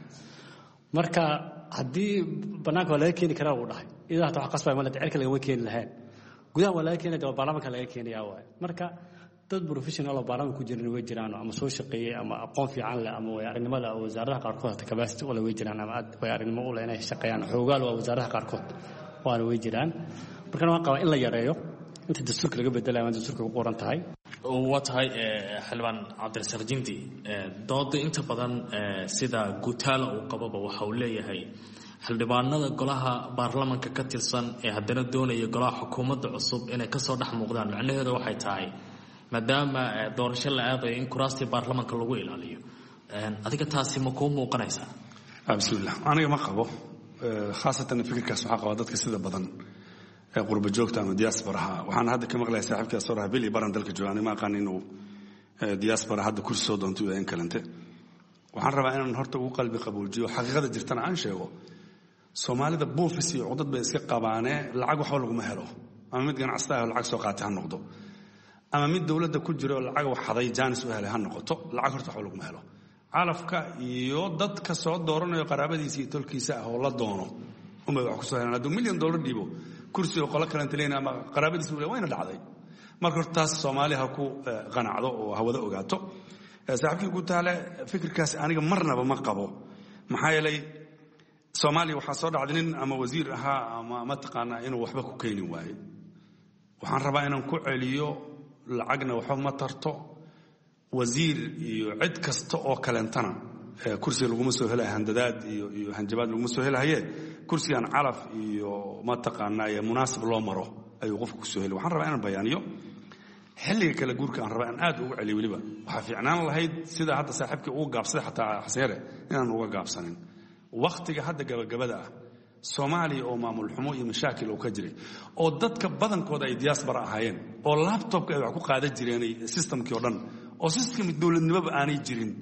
marka haddii bannaanka waa laga keeni karaa uu dhahay idaa hata wax qasbay malad cirka lagama keeni lahayn gudaha waa laga keenaya waa baarlamaanka laga keenayaa waaye marka dad professional oo baarlamaanka ku jiran way jiraan ama soo shaqeeyay ama aqoon fiican leh ama waayarinimada wasaaradaha qaarkood hata capacity wala way jiraan ama waayarinimo u leh inay shaqeeyaan xoogaal waa wasaaradaha qaarkood waana way jiraan markana waan qabaa in la yareeyo inta dastuurka laga bedelayo ama dastuurka ku qoran tahay waa tahay xildhibaan cabdirasaaq jindi dooda inta badan sida gutaala uu qababa waxa uu leeyahay xildhibaanada golaha baarlamaanka ka tirsan ee haddana doonaya golaha xukuumadda cusub inay kasoo dhex muuqdaan macnaheedu waxay tahay maadaama doorasho la aadayo in kuraastii baarlamaanka lagu ilaaliyo adiga taasi ma kuu muuqanaysaa bismillah aniga ma qabo khaasatan fikirkaas waxaa qaba dadka sida badan ee qurba joogta ama diaspora waxaan hadda ka maqlayaa saaxiibkii soo rahay Billy Baran dalka jooga ma aqaan inuu diaspora hadda kursi soo doonto in kalante waxaan rabaa inaan horta ugu qalbi qabuujiyo xaqiiqada jirtana aan sheego Soomaalida buufis iyo codad bay iska qabaanee lacag waxba lagu ma helo ama mid ganacsato ah lacag soo qaatay ha noqdo ama mid dawladda ku jiro lacag wax haday jaanis u helay ha noqoto lacag horta waxba lagu ma helo calafka iyo dadka soo dooranayo qaraabadiisa iyo tolkiisa ah oo la doono uma wax ku soo helaan $1 million dhiibo kursi oo qolo kale inta ama qaraabadiisa wayna dhacday marka hortaas Soomaaliya ku qanacdo oo hawada ogaato saaxiibkii ku taale fikirkaas aniga marnaba ma qabo maxaa yeelay Soomaaliya waxa soo dhacday nin ama wasiir ahaa ama ma taqaana inuu waxba ku keenin waayo waxaan rabaa inaan ku celiyo lacagna waxba ma tarto wasiir iyo cid kasta oo kalentana kursi lagu soo helay handadaad iyo hanjabaad lagu soo helaye kursigan calaf iyo ma taqaanaa munaasib loo maro ayuu qofku ku soo helay waxaan rabaa inaan bayaaniyo xilliga kala guurka aan rabaa in aad ugu celiyo waliba waxa fiicnaan lahayd sida hadda saaxiibkii uu gaabsaday xataa xaseere inaan uga gaabsanin waqtiga hadda gabagabada ah Soomaaliya oo maamul xumo iyo mashaakil oo ka jiray oo dadka badankooda ay diaspora ahaayeen oo laptopka ay wax ku qaadan jireen systemkii oo dhan oo systemkii dawladnimada aanay jirin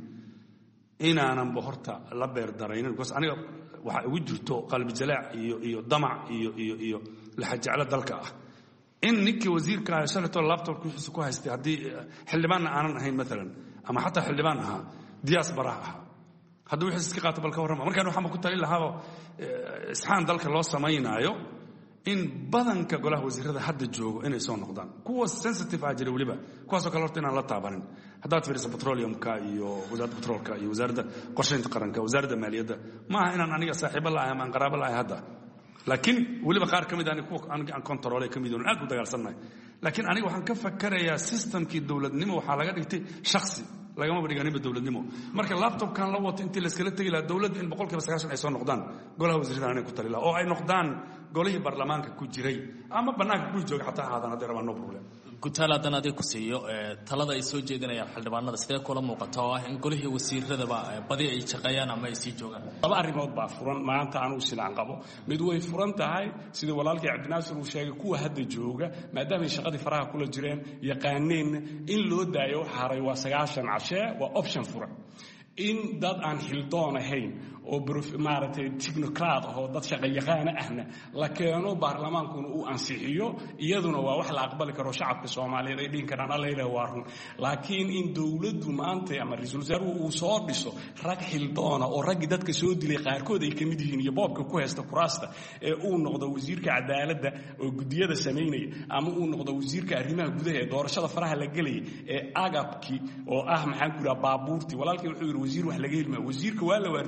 inaanan horta la beer daraynin because aniga waxa ugu jirto qalbi jalaac iyo damac iyo la xajacla dalka ah in ninkii wasiirka ah shalato laptopkiisa ku haystay hadii xildhibaan aanan ahayn mesela ama xataa xildhibaan ahaa diaspora ah hadduu wixii iska qaato balka warrama markaan waxaan ku talin lahaa isxaan dalka loo sameeynayo in badanka golaha wasiirada hadda joogo inay soo noqdaan kuwa sensitive ah jira waliba kuwaas oo kale horta inaan la taabanin haddaad fiiriso petroleumka iyo wasaaradda petroolka iyo wasaaradda qorsheynta qaranka wasaaradda maaliyadda maaha inaan aniga saaxiibo la ahay ama aan qaraabo la ahay hadda laakiin waliba qaar ka mid ah kuwa aan controlay ka mid oo aad u dagaalsanay laakiin aniga waxaan ka fakarayaa systemkii dawladnimo waxaa laga dhigtay shakhsi lagama badhiganinba dawladnimo marka laptopkan la wato intii la iskala tegi lahaa dawladda in 90% ay soo noqdaan golaha wasiirada inay ku tali lahaa oo ay noqdaan golihii baarlamaanka ku jiray ama bannaanka ku jooga xataa ahaadaan haddii rabaan no problem gutaal haddana adiga ku siiyo talada ay soo jeedinayaan xildhibaanada sidee kula muuqata oo ah in golihii wasiiradaba badi ay shaqeeyaan ama ay sii joogaan laba arrimood baa furan maanta aanu silaan qabo mid way furan tahay sida walaalkii Cabdinaasir uu sheegay kuwa hadda jooga maadaama ay shaqadii faraha kula jireen yaqaaneen in loo daayo haray waa 9 cashe waa option furan in dad aan xildoon ahayn oo maaragtay technocrat oo dad shaqo yaqaan ahna la keeno baarlamaankuna uu ansixiyo iyaduna waa wax la aqbali karo shacabka Soomaaliyeed ay dhiin karaan alla ilaahay waa run laakiin in dawladdu maanta ama ra'iisul wasaaruhu uu soo dhiso rag xildoona oo rag dadka soo dilay qaarkood ay kamid yihiin iyo boobka ku haysta kuraasta ee uu noqdo wasiirka cadaaladda oo gudiyada sameynaya ama uu noqdo wasiirka arrimaha gudaha ee doorashada faraha la galay ee agabki oo ah maxaan ku raabaa baabuurti walaalkii wuxuu yiri wasiir wax laga helmaa wasiirka waa la waardiyay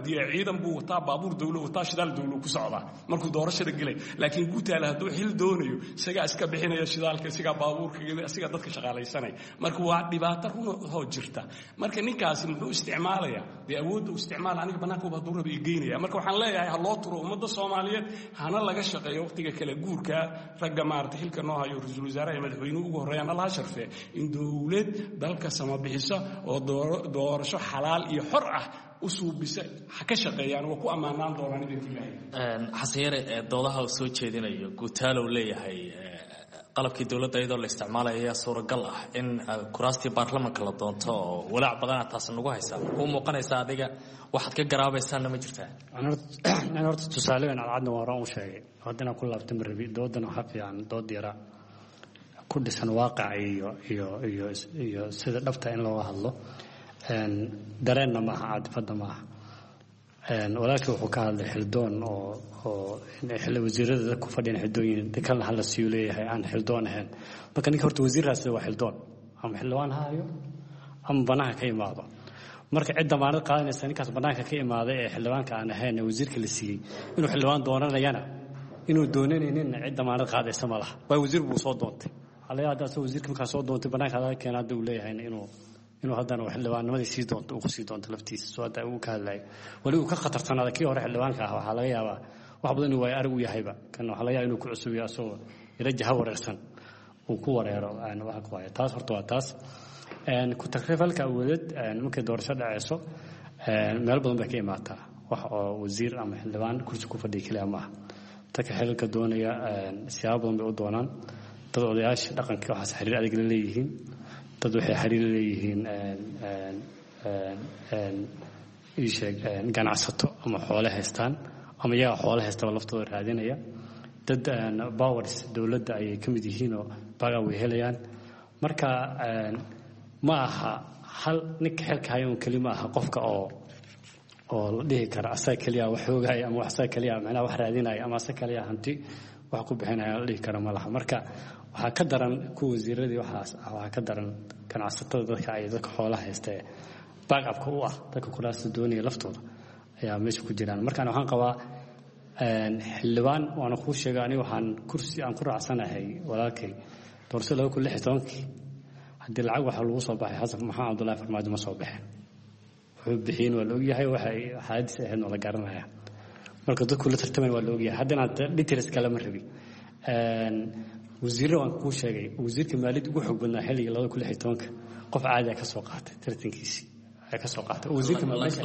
ciidan buu wataa baabuur dawlo wataa shidaal dawlo ku socdaa markuu doorashada galay laakiin guutaale hadduu xil doonayo isagaa iska bixinaya shidaalka isagaa baabuurka isagaa dadka shaqaalaysanaya marka waa dhibaato runoo jirta marka ninkaasi muxuu isticmaalayaa dee awoodda u isticmaala aniga bannaankuba hadduu raba ii geynaya marka waxaan leeyahay ha loo turo ummadda soomaaliyeed hana laga shaqeeyo waqtiga kala guurka ragga maarata xilka noo hayo ra-iisul wasaaraha iyo madaxweynuhu ugu horreeyaan allaha sharfee in dowlad dalka samabixisa oo doorasho xalaal iyo xor ah u suubisa ha ka shaqeeyaan waa ku ammaanaan doonaan idinka ilaahay xasan yare doodaha uu soo jeedinayo guutaalow leeyahay qalabkii dowladda iyadoo la isticmaalaya ayaa suuragal ah in kuraastii baarlamanka la doonto oo walaac badana taas nagu haysaa kuu muuqanaysa adiga waxaad ka garaabaysaanna ma jirtaa horta tusaalegan cadcadna waa horaan u sheegay haddana ku laabta ma rabi doodana waxaa fiican dood yara ku dhisan waaqaca iyo sida dhabta in looga hadlo dareenna maaha caadifadda maaha walaalkii wuxuu ka hadlay xildoon oo wasiirada ku fadhiyan xildooyin kalena hala siiyu leeyahay aan xildoon ahayn marka ninka horta wasiirkaasi waa xildoon ama xildhibaan ha hayo ama bannaanka ka imaado marka cid damaanad qaadanaysa ninkaas bannaanka ka imaaday ee xildhibaanka aan ahayn ee wasiirka la siiyey inuu xildhibaan doonanayana inuu doonanayninna cid damaanad qaadaysa ma laha waa wasiir buu soo doontay halaya hadda asagoo wasiirka markaa soo doontay bannaanka hadaga keena hadda uu leeyahayna inuu haddana xildhibaannimadii sii doonto uu kusii doonto laftiisa soo hadda uu ka hadlayo weli uu ka khatartanaada kii hore xildhibaanka ah waxaa laga yaabaa wax badan inuu waayo arag u yahayba kan waxaa laga yaaba inuu ku cusubiyo asagoo ila jaha wareersan uu ku wareero waxa ku haya taas horta waa taas ku takrifalka awoodeed markay doorasho dhacayso meel badan bay ka imaataa wax oo wasiir ama xildhibaan kursi ku fadhiya keliya maaha dadka xilka doonaya siyaabo badan bay u doonaan dad odayaasha dhaqanka waxaas xiriir adag la leeyihiin dad waxay xiriir leeyihiin ganacsato ama xoole haystaan ama iyaga xoole haystaba laftooda raadinaya dad powers dowladda ayay ka mid yihiin oo bagaa way helayaan marka ma aha hal ninka xilka haya un keli ma aha qofka oo la dhihi kara asaga keliya wax xoogaya ama asaga keliya macnaha wax raadinaya ama asaga keliya hanti wax ku bixinaya la dhihi kara ma laha marka waxaa ka daran kuwa wasiiradii waxaa ka daran ganacsatada dadka ay dadka xoolaha haysta ee backupka u ah dadka kuraasta doonaya laftooda ayaa meesha ku jiraan markaan waxaan qabaa xildhibaan waana kuu sheegay aniga waxaan kursi aan ku raacsanahay walaalkay doorashada 2016 haddii lacag waxa lagu soo baxay xasan maxamed cabdullaahi farmaajo ma soo baxeen wuxuu bixiyeen waa la ogyahay waxay xaaladdiis ahayd oo la garanaya marka dadku la tartamay waa la ogyahay haddana details kale ma rabi wasiirro waan kuu sheegay wasiirka maaliyadda ugu xoog badnaa xilligii 2016 qof caadi ah ka soo qaatay tartankiisii ka soo qaatay wasiirka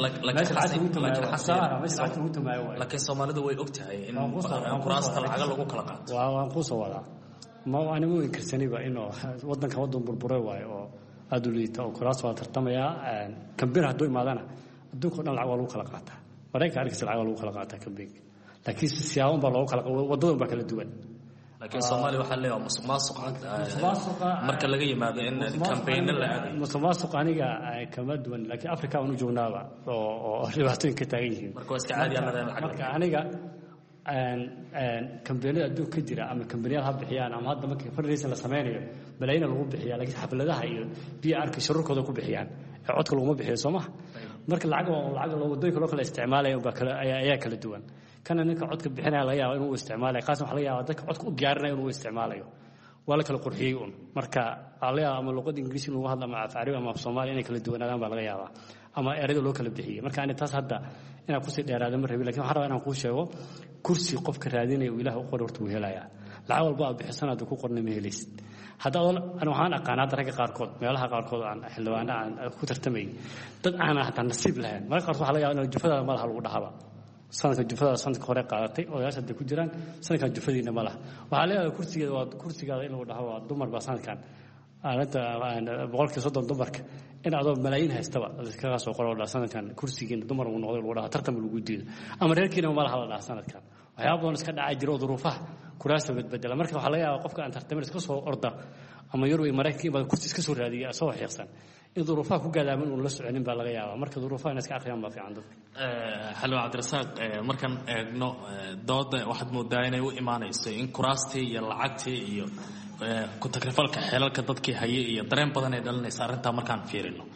laakiin Soomaalidu way og tahay in kuraasta lacag lagu kala qaato waan ku soo wadaa ma ani mu inkirsaniba inuu wadanka wadan burburay waayo oo aad u liita oo kuraas waa tartamaya kambir hadduu imaadana adduunka dhan lacag waa lagu kala qaataa maraykanka arkiisa lacag waa lagu kala qaataa kambir laakiin siyaabo baa loogu kala wadada baa kala duwan laakiin Soomaaliya waxa leeyahay musuqmaasuq marka laga yimaado in campaign la aaday musuqmaasuq aniga kama duwan laakiin Afrika uu joognaaba oo dhibaatooyin ka taagan yihiin marka iska caadi ah marka aniga kambaniyada adduunka ka jira ama kambaniyada ha bixiyaan ama hadda markii fundraising la sameynayo balaayiin lagu bixiyaa laakiin xafladaha iyo PR-ka shirarkooda ku bixiyaan ee codka lagu bixiyo Soomaa marka lacag loo wadooyinka loo kala isticmaalayo ayaa kala duwan kana ninka codka bixinaya laga yaabo inuu isticmaalayo qaas waxa laga yaabaa dadka codka u diyaarinayo inuu isticmaalayo waa la kala qurxiyay marka ama luqada Ingiriisi lagu hadla ama Afcariga ama Soomaali inay kala duwanaadaan baa laga yaabaa ama erayada loo kala bixiyay marka aan taas hadda inaan ku sii dheeraado ma rabi laakiin waxaan rabaa inaan kuu sheego kursi qofka raadinaya uu Ilaahay u qoro horta uu helayaa lacag walba aad bixisanaad ku qornay ma helaysid hadda aan waxaan aqaanaa ragga qaarkood meelaha qaarkood aan xildhibaano aan ku tartamay dad aan hata nasiib lahayn marka qaar waxa laga yaabaa in jufada malaha lagu dhaxaba sanadka jufada sanadka hore qaadatay odayaasha ku jiraan sanadka jufadiina malaha waxa leeyahay kursigeeda in lagu dhaxo waa dumar ba sanadkan aanada boqolkiiba 30 dumarka in adoo malaayiin haystaba kaga soo qoro sanadkan kursigeena dumar uu noqday lagu dhaxo tartan lagu diido ama reerkiina malaha la dhaxo sanadkan waxyaabo badan iska dhacay jiro duruufaha kuraasta bedbedela marka waxa laga yaabaa qofka aan tartamay iska soo orda ama Yurub iyo Mareykanka kursi iska soo raadiya soo xiiqsan in duruufaha ku gaadaaman uu la soconin baa laga yaabaa marka duruufaha iska aqriyaan ba fiican dadka xalwa Cabdirasaaq markan eegno dooda waxaad moodaa inay u imaanayso in kuraastii iyo lacagtii iyo ku takrifalka xeelalka dadkii hayay iyo dareen badan ay dhalinaysa arrinta markaan fiirino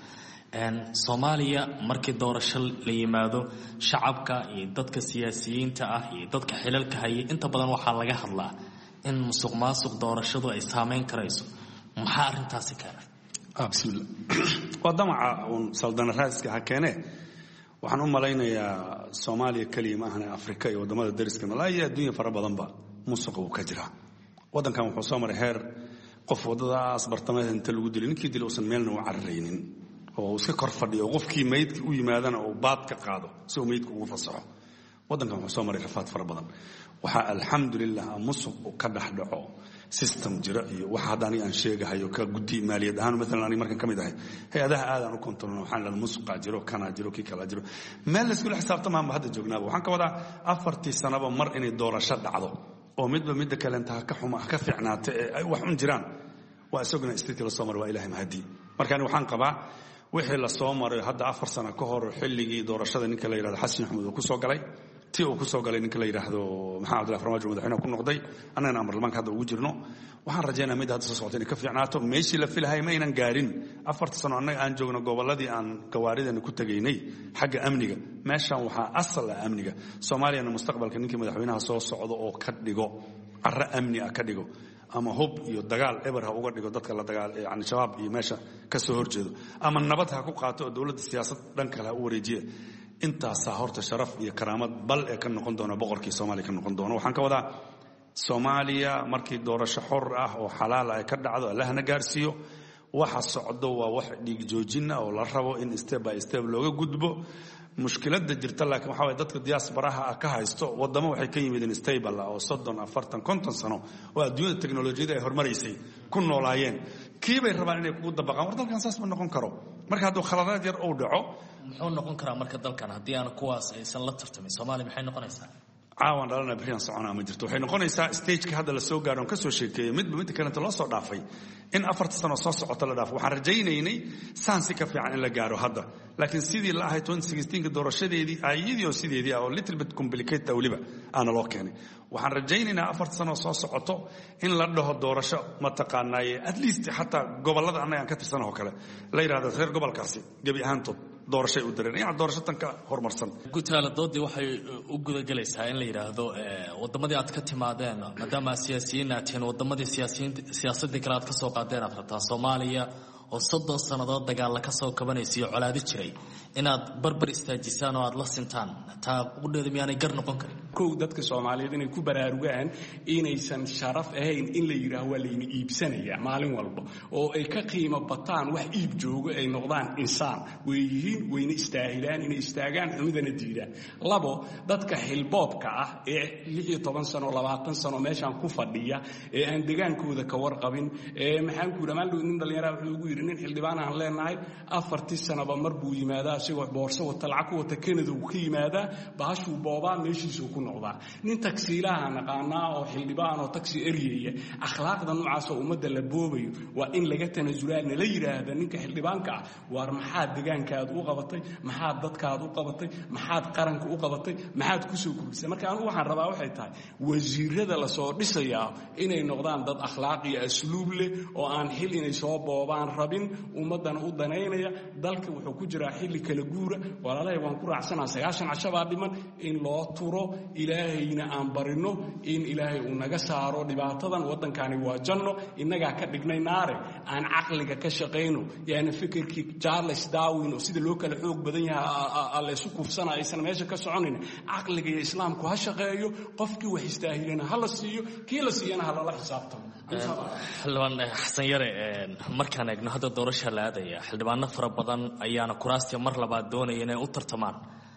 Soomaaliya markii doorasho la yimaado shacabka iyo dadka siyaasiyiinta ah iyo dadka xilalka haya inta badan waxaa laga hadlaa in musuqmaasuq doorashadu ay saameyn karayso maxaa arrintaasi keenay bismillah waa damaca uun saldana raaiska ha keenee waxaan u malaynayaa Soomaaliya kaliya ma ahna Afrika iyo wadamada dariska malaayiin adduunka fara badan ba musuq uu ka jira wadankan wuxuu soo maray heer qof wadadaas bartamaha inta lagu dilay ninkii dilay uusan meelna u cararaynin oo iska kor fadhiyo qofkii meydka u yimaadana oo baad ka qaado si uu meydku ugu fasaxo wadankan wuxuu soo maray rafaad fara badan waxa alxamdulillah musuq ka dhaxdhaco system jira iyo waxa hadaan aan sheegahayo ka guddi maaliyad ahaan midna aan markan kamid ahay hay'adaha aadan u kontrolno waxaan la musuq jiro kana jiro ki kala jiro meel la isku xisaabtama ma hadda joognaa waxaan ka wadaa 4 sanaba mar inay doorasho dhacdo oo midba kale inta ka xuma ka fiicnaata ay wax un jiraan waa isaguna istiidkala soo maray waa ilaahay mahadi markaan waxaan qabaa wixii la soo maray hadda 4 sano ka hor xilligii doorashada ninka la yiraahdo Xasan Maxamuud oo ku soo galay tii uu ku soo galay ninka la yiraahdo Maxamed Abdullahi Farmaajo madaxweynaha ku noqday annana baarlamaanka hadda ugu jirno waxaan rajaynayaa mid hadda soo socota in ka fiicnaato meeshii la filahay ma inaan gaarin 4 sano annaga aan joogno goboladii aan gawaaridana ku tageynay xagga amniga meeshan waxa asal ah amniga Soomaaliya mustaqbalka ninkii madaxweynaha soo socdo oo ka dhigo arra amni ah ka dhigo ama hub iyo dagaal eberha uga dhigo dadka la dagaal yani shabaab iyo meesha ka soo horjeedo ama nabad ha ku qaato dawladda siyaasad dhanka la u wareejiyo intaas horta sharaf iyo karaamad bal ee ka noqon doona boqorkii Soomaaliya ka noqon doona waxaan ka wadaa Soomaaliya markii doorasho xor ah oo xalaal ah ka dhacdo Allahna gaarsiiyo waxa socdo waa wax dhiig joojina oo la rabo in step by step looga gudbo mushkiladda jirta laakiin waxa way dadka diasporaha ka haysto wadamo waxay ka yimideen stable oo 30 40 50 sano oo adduunyada teknolojiyada ay hormarisay ku noolaayeen kiibay rabaan inay ku dabaqaan war dalkan saas ma noqon karo marka hadduu khaladaad yar uu dhaco muxuu noqon karaa marka dalkan haddii aan kuwaas aysan la tartamin Soomaaliya maxay noqonaysaa caawan dhalana bixin soconaa ma jirto waxay noqonaysaa stage-ka hadda la soo gaaro ka soo sheekeeyay mid kale inta loo soo dhaafay in 4 sano soo socota la dhaafo waxaan rajaynaynay saansi ka fiican in la gaaro hadda laakiin sidii la ahay 2016 doorashadeedii ayadii oo sideedii oo little bit complicated waliba aana loo keenay waxaan rajaynaynaa 4 sano soo socoto in la dhaho doorasho ma taqaanaaye at least hatta gobolada anaga ka tirsanaho kale la yiraahdo reer gobolkaasi gabi ahaantood doorashay u dareen doorasho tan ka hormarsan gutaala doodii waxay u guda galaysaa in la yiraahdo wadamadii aad ka timaadeen maadaama siyaasiyiin aad tihiin wadamadii siyaasadii kale aad ka soo qaadeen aad rabtaa Soomaaliya oo 30 sanadood dagaal ka soo kabanaysiyo colaadi jiray inaad barbar istaajisaan oo aad la sintaan taa u dheedmiyaanay gar noqon karin kow dadka Soomaaliyeed inay ku baraarugaan inaysan sharaf ahayn in la yiraahdo waa la iibsanaya maalin walba oo ay ka qiimo bataan wax iib joogo ay noqdaan insaan weeyihiin weyna istaahilaan inay istaagaan midana diidaan labo dadka xilboobka ah ee 16 sano 20 sano meeshan ku fadhiya ee aan degaankooda ka warqabin ee maxaan ku dhamaan nin dhalinyaro wuxuu ugu yiri nin xildhibaan aan leenahay 4 sanaba mar buu yimaadaa isagoo boorso wata lacag wata Canada uu ka yimaadaa baashuu boobaa meeshiisa ku noqdaa nin taksiilaha naqaanaa oo xildhibaan oo taksi eriyay akhlaaqda noocaas oo umada la boobayo waa in laga tanaasulaa la yiraahdo ninka xildhibaanka ah war maxaad deegaankaad u qabatay maxaad dadkaad u qabatay maxaad qaranka u qabatay maxaad ku soo kordhisay marka anigu waxaan rabaa waxay tahay wasiirada la soo dhisaya inay noqdaan dad akhlaaq iyo asluub leh oo aan xil inay soo boobaan rabin ummadana u daneynaya dalka wuxuu ku jiraa xilli kala guura walaalahay waan ku raacsanahay 90 casho baa dhiman in loo turo ilaahayna aan barino in ilaahay uu naga saaro dhibaatadan wadankani waa janno inaga ka dhignay naare aan aqliga ka shaqeyno yaani fikirkii Charles Darwin oo sida loo kala xoog badan yahay alla isu kufsana aysan meesha ka soconin aqliga iyo islaamku ha shaqeeyo qofkii wax istaahilana hala siiyo kii la siiyana hala la xisaabtamo xildhibaan Xasan Yare markaan eegno hadda doorasho la aadaya xildhibaano fara badan ayaana kuraasta mar labaad doonaya inay u tartamaan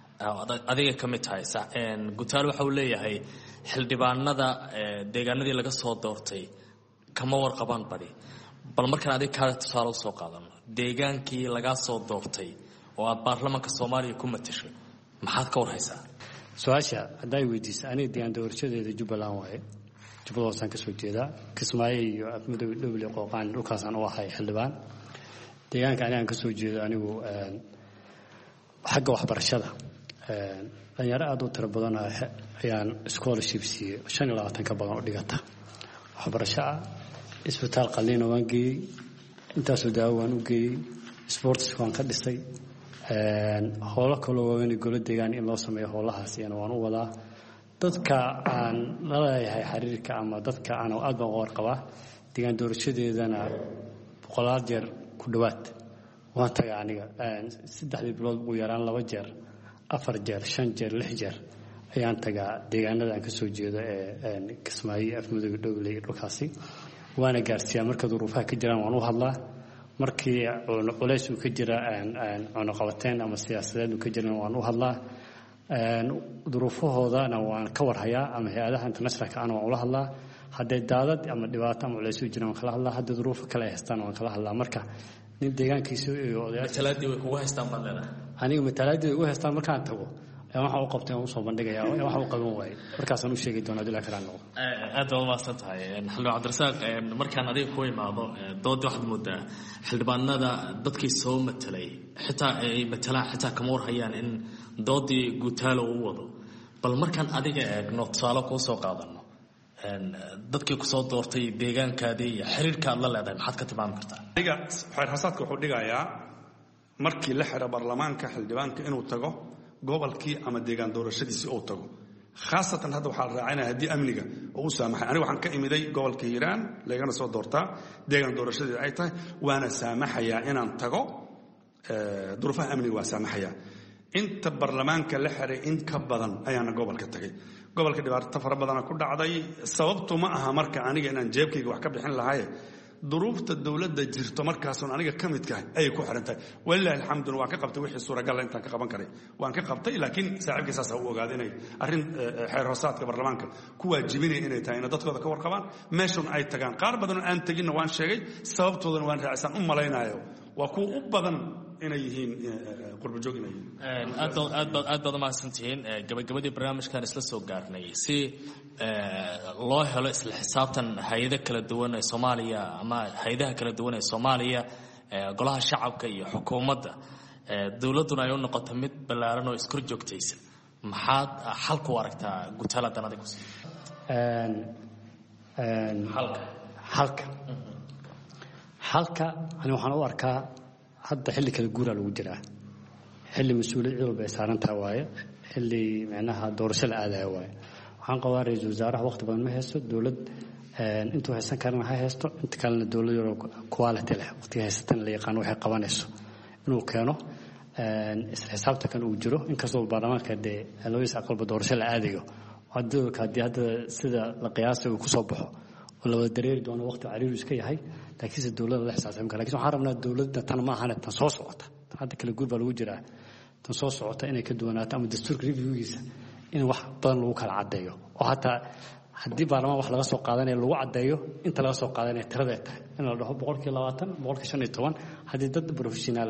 adiga ka mid tahay gutaal waxa uu leeyahay xildhibaanada deegaanadii laga soo doortay kama warqabaan bari bal markaan adiga ka tusaale u soo qaadano deegaankii laga soo doortay oo aad baarlamaanka Soomaaliya ku matashay maxaad ka warhaysaa su'aasha haday weydiisay aniga deegaan doorashadeeda Jubbaland waaye Jubbaland san ka soo jeedaa Kismaayo iyo Afmadow Dowle Qooqaan dhulkaasaan u ahay xildhibaan deegaanka aan ka soo jeedo anigu xagga waxbarashada dhalinyaro aad u tiro badan ayaan scholarship siiyay 25 ka badan oo dhigata waxbarasho isbitaal qalliin waan geeyay intaas oo daawo waan u geeyay sports waan ka dhisay howlo kaloo waaweyn golo deegaan in loo sameeyo howlahaas iyana waan u wadaa dadka aan la leeyahay xiriirka ama dadka aan aad baan uga warqabaa deegaan doorashadeedana boqolaal jeer ku dhowaad waan tagaa aniga 3 bilood ugu yaraan 2 jeer 4 jeer 5 jeer 6 jeer ayaan tagaa deegaanada aan ka soo jeedo ee Kismaayo Afmudug Dhogley dhulkaasi waana gaarsiiyaa marka duruufaha ka jiraan waan u hadlaa markii culays uu ka jira aan qabateen ama siyaasadeed uu ka jiraan waan u hadlaa duruufahoodana waan ka warhayaa ama hay'adaha internationalka aan waan ula hadlaa hadday daadad ama dhibaato ama culays u jiraan waan kala hadlaa hadda duruufo kale ay haystaan waan kala hadlaa marka nin deegaankiisa iyo matalaadii way kugu haystaan baan leedahay aniga matalaadii way ugu haystaan markaan tago waxa uu qabtay oo soo bandhigayaa waxa uu qaban waayay markaas aan u sheegi doonaa dilaa kala noqdo aad waa maasan tahay xallo Cabdirasaaq markaan adiga ku imaado dood waxaad moodaa xildhibaanada dadkii soo matalay xitaa ay matalaan xitaa kama warhayaan in doodii guutaalo uu wado bal markaan adiga eegno tusaale ku soo qaadano dadkii ku soo doortay deegaankaadii iyo xiriirka aad la leedahay maxaad ka tilmaami kartaa aniga xeer xasaadka wuxuu dhigayaa markii la xiro baarlamaanka xildhibaanka inuu tago gobolkii ama deegaan doorashadiisii uu tago khaasatan hadda waxaa la raacinaya haddii amniga oo u saamaxay aniga waxaan ka imiday gobolka Hiiraan lagana soo doortaa deegaan doorashadeeda ay tahay waana saamaxayaa inaan tago duruufaha amniga waa saamaxayaa inta baarlamaanka la xiray in ka badan ayaana gobolka tagay gobolka dhibaato fara badan ku dhacday sababtu ma aha marka aniga inaan jeebkayga wax ka bixin lahaye duruufta dawladda jirto markaas oo aniga kamidkahay ay ku xirantahay wallahi alxamdu waa ka qabtay wixii suuragal ah intaan ka qaban karay waan ka qabtay laakiin saaxiibkii saas uu ogaaday inay arrin xeer hoosaadka baarlamaanka ku waajibinay inay tahay in dadkooda ka warqabaan meeshan ay tagaan qaar badan oo aan tagin waan sheegay sababtoodana waan raacsan u malaynayo waa ku u badan inay yihiin qurbo joog inay aad baad mahadsantihiin gabagabadii barnaamijkan isla soo gaarnay si loo helo isla xisaabtan hay'ado kala duwan ee Soomaaliya ama hay'adaha kala duwan ee Soomaaliya golaha shacabka iyo xukuumadda dawladuna ay u noqoto mid ballaaran oo isku joogtaysa maxaad xal ku aragtaa gutaladan adigu halka ani waxaan u arkaa hadda xilli kala guura lagu jiraa xilli mas'uuliyad walba ay saaran tahay waaye xilli macnaha doorasho la aadayo waaye waxaan qabaa ra'iisul wasaaraha waqti badan ma haysto dawlad intuu haysan karana ha haysto inta kalena dawlad yar quality leh waqtiga haysatan la yaqaan waxay qabanayso inuu keeno xisaabta kan uu jiro inkastoo baarlamaanka looyis aqalba doorasho la aadayo hadda sida la qiyaasay uu ku soo baxo oo la wada dareeri doono waqti cariiru iska yahay laakiinse dawladda la xisaabtan kara laakiin waxaan rabnaa dawladda tan ma ahane tan soo socota tan hadda kala guur baa lagu jiraa tan soo socota inay ka duwanaato ama dastuurka reviewgiisa in wax badan lagu kala caddeeyo oo hataa haddii baarlamaan wax laga soo qaadanayo lagu caddeeyo inta laga soo qaadanaya tirada tahay in la dhaho 20% haddii dad professional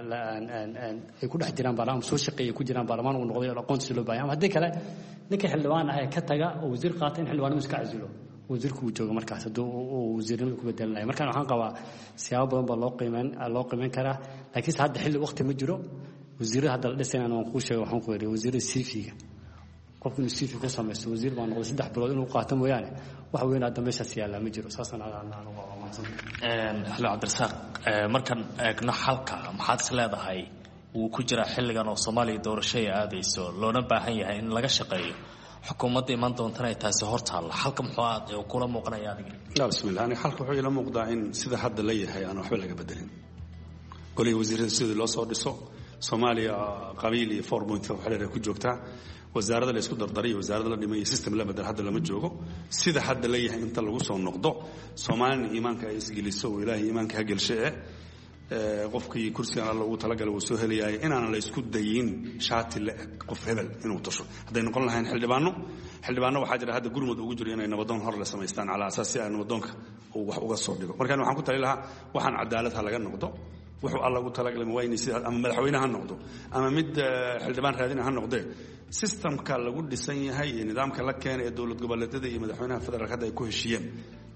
ay ku dhex jiraan baarlamaan soo shaqeeyay ku jiraan baarlamaan uu noqday aqoonsi loo baahan ama haddii kale ninka xildhibaan ah ee ka taga oo wasiir qaata in xildhibaanadu iska casilo wasiirku uu joogo markaas haduu wasiirnimada ku bedelanayo markaan waxaan qabaa siyaabo badan baa loo qiimeyn karaa laakiin hadda xilli waqti ma jiro wasiirada hadda la dhisayna waan ku sheegay waxaan ku yiri wasiirada CV-ga qofku inuu CV ku sameeyo wasiir baan noqday 3 bilood inuu qaato mooyaane wax weyn hadda meeshaas yaala ma jiro saasana aan ugu amaansan xallo Cabdirasaaq markaan eegno xalka maxaad is leedahay uu ku jira xilligan oo Soomaaliya doorasho ay aadayso loona baahan yahay in laga shaqeeyo xukuumadda iman doontana ay taasi hortaal halka muxuu aad kula muuqanaya adiga bismillaah ani halka wuxuu ila muuqdaa in sida hadda la yahay aan waxba laga bedelin golay wasiirada sidii loo soo dhiso Soomaaliya qabiil iyo 4.5 waxa ku joogtaa wasaaradda la isku dardaray wasaaradda la dhimay system la bedel hadda lama joogo sida hadda la yahay inta lagu soo noqdo Soomaaliya iimaanka ay isgeliso ilaahay iimaanka ha gelshay qofkii kursiga loogu talagalay uu soo heliyay inaan la isku dayin shaati la qof hebel inuu tasho haday noqon lahayn xildhibaano waxa jira hadda gurmud ugu jiro inay nabadoon hor la sameystaan ala asaasi ay nabadoonka oo wax uga soo dhigo markaan waxaan ku tali lahaa waxaan cadaalad ha laga noqdo wuxuu alla ugu talagalay wayni sida ama madaxweynaha noqdo ama mid xildhibaan raadinaha noqdo systemka lagu dhisan yahay nidaamka la keenay dawlad goboleedyada iyo madaxweynaha federaalka ay ku heshiyeen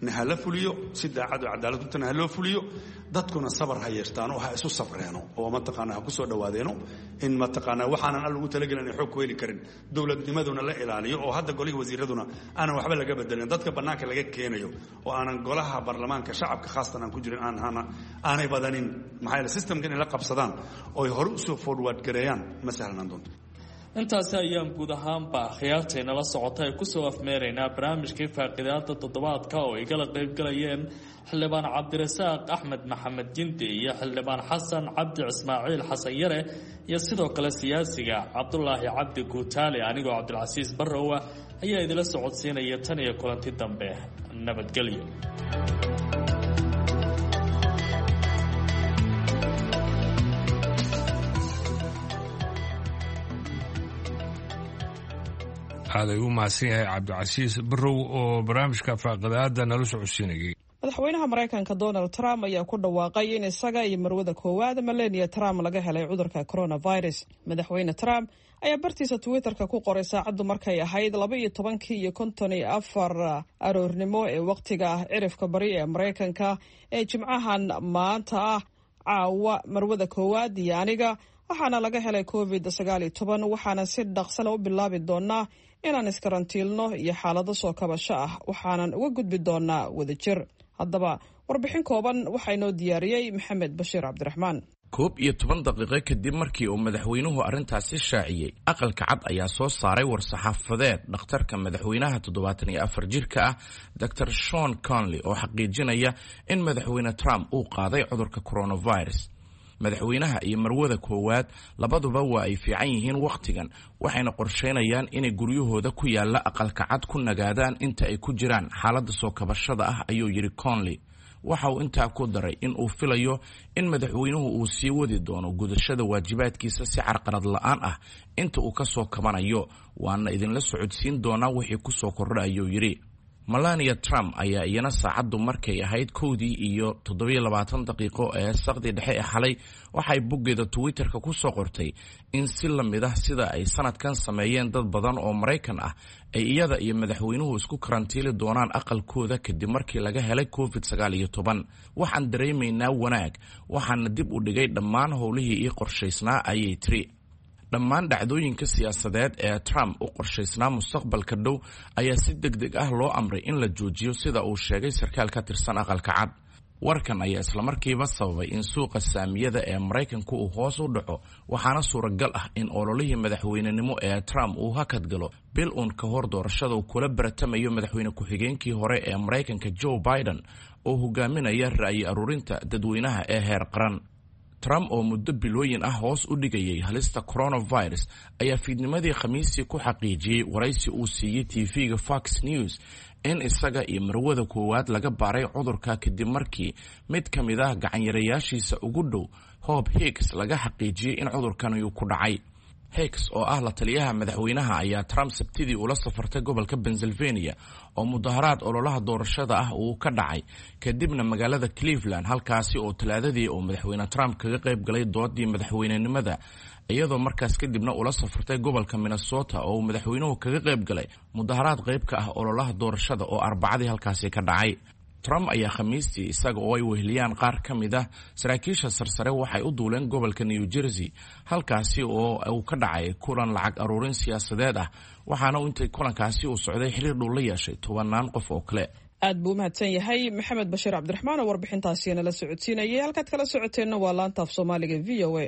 na hala fuliyo si daacad oo cadaalad ku hala fuliyo dadkuna sabar ha yeestaan oo ha isu sabreeno oo mataqaanaa ha ku soo dhawaadeeno in mataqaanaa waxaanan al ugu talagelin xoog ku heli karin dowladnimaduna la ilaaliyo oo hadda golihii wasiiraduna aanan waxba laga bedelin dadka bannaanka laga keenayo oo aanan golaha baarlamaanka shacabka khaasatan aan ku jirin aanay badanin maxaa yeele systemka inay la qabsadaan oo ay hore usoo forward gareeyaan ma sahlanaan doonto intaasi ayaan guud ahaanba khiyaartayna la socota ay kusoo afmeeraynaa barnaamijkii faaqidaada toddobaadka oo ay kala qaybgalayeen xildhibaan cabdirasaaq axmed maxamed jindi iyo xildhibaan xasan cabdi ismaaciil xasan yare iyo sidoo kale siyaasiga cabdulaahi cabdi guutaale anigoo cabdilcasiis barrowa ayaa idila socodsiinaya tan iyo kulanti dambe nabadgelyo. aaday u mahadsan yahay cabdicasiis barrow oo barnaamijka faaqidaada nala socodsiinayay. madaxweynaha maraykanka Donald Trump ayaa ku dhawaaqay in isaga iyo marwada koowaad Melania Trump laga helay cudurka coronavirus. madaxweyne Trump ayaa bartiisa Twitterka ku qoray saacadu markay ahayd 12:54 aroornimo ee waqtiga cirifka bari ee Maraykanka ee Jimcahan maanta ah caawa marwada koowaad iyo aniga waxaana laga helay COVID-19 waxaana si dhaqsan u bilaabi doonaa inaan iskarantiilno iyo xaalado soo kabasho ah waxaanan uga gudbi doonaa wadajir. haddaba warbixin kooban waxaa inoo diyaariyey Maxamed Bashiir Cabdiraxmaan. 11 daqiiqo kadib markii uu madaxweynuhu arrintaasi shaaciyey aqalka cad ayaa soo saaray war-saxaafadeed dhakhtarka madaxweynaha 74 jirka ah Dr. Sean Conley oo xaqiijinaya in madaxweyne Trump uu qaaday cudurka coronavirus. madaxweynaha iyo marwada koowaad labaduba waa ay fiican yihiin wakhtigan waxayna qorsheynayaan inay guryahooda ku yaalla aqalka cad ku nagaadaan inta ay ku jiraan xaaladda soo kabashada ah ayuu yidhi Conley. waxa uu intaa ku daray in uu filayo in madaxweynuhu uu sii wadi doono gudashada waajibaadkiisa si carqalad la'aan ah inta uu ka soo kabanayo waana idinla socodsiin doonaa wixii ku soo kordhay ayuu yidhi. Melania Trump ayaa iyana saacaddu markay ahayd 1:27 daqiiqo ee saqdi dhexe ee xalay waxay boggeeda Twitterka ku soo qortay in si la mid ah sida ay sanadkan sameeyeen dad badan oo Maraykan ah ay iyada iyo madaxweynuhu isku karantiili doonaan aqalkooda kadib markii laga helay COVID-19. waxaan dareemaynaa wanaag waxaana dib u dhigay dhammaan howlihii ii qorshaysnaa ayay tiri. dhammaan dhacdooyinka siyaasadeed ee Trump u qorshaysnaa mustaqbalka dhow ayaa si degdeg ah loo amray in la joojiyo sida uu sheegay sarkaal ka tirsan aqalka cad. warkan ayaa isla markiiba sababay in suuqa saamiyada ee Maraykanku uu hoos u dhaco waxaana suuragal ah in ololihii madaxweynenimo ee Trump uu hakad galo bil uun ka hor doorashada uu kula baratamayo madaxweyne ku-xigeenkii hore ee Maraykanka Joe Biden oo hogaaminaya ra'yi aruurinta dadweynaha ee heer qaran. Trump oo muddo bilooyin ah hoos u dhigayay halista coronavirus ayaa fiidnimadii Khamiistii ku xaqiijiyey waraysi uu siiyey TV-ga Fox News in isaga iyo marwada koowaad laga baaray cudurka kadib markii mid ka mid ah gacanyarayaashiisa ugu dhow Hope Hicks laga xaqiijiyey in cudurkan uu ku dhacay. Hicks oo ah la taliyaha madaxweynaha ayaa Trump sabtidii ula safartay gobolka Pennsylvania oo mudaharaad ololaha doorashada ah uu ka dhacay kadibna magaalada Cleveland halkaasi oo talaadadii uu madaxweyne Trump kaga qayb galay doodii madaxweynenimada iyadoo markaas kadibna ula safartay gobolka Minnesota oo madaxweynuhu kaga qayb galay mudaharaad qayb ka ah ololaha doorashada oo Arbacadii halkaasi ka dhacay. Trump ayaa Khamiistii isaga oo ay weheliyaan qaar ka mid ah saraakiisha sarsare waxay u duuleen gobolka New Jersey halkaasi oo uu ka dhacay kulan lacag aruurin siyaasadeed ah waxaana intay kulankaasi uu socday xiriir dhow la yeeshay 10 qof oo kale. aad buu mahadsan yahay Maxamed Bashiir Cabdiraxmaan oo warbixintaasi nala socodsiinayay. halkaad kala socoteena waa laanta af Soomaaliga VOA.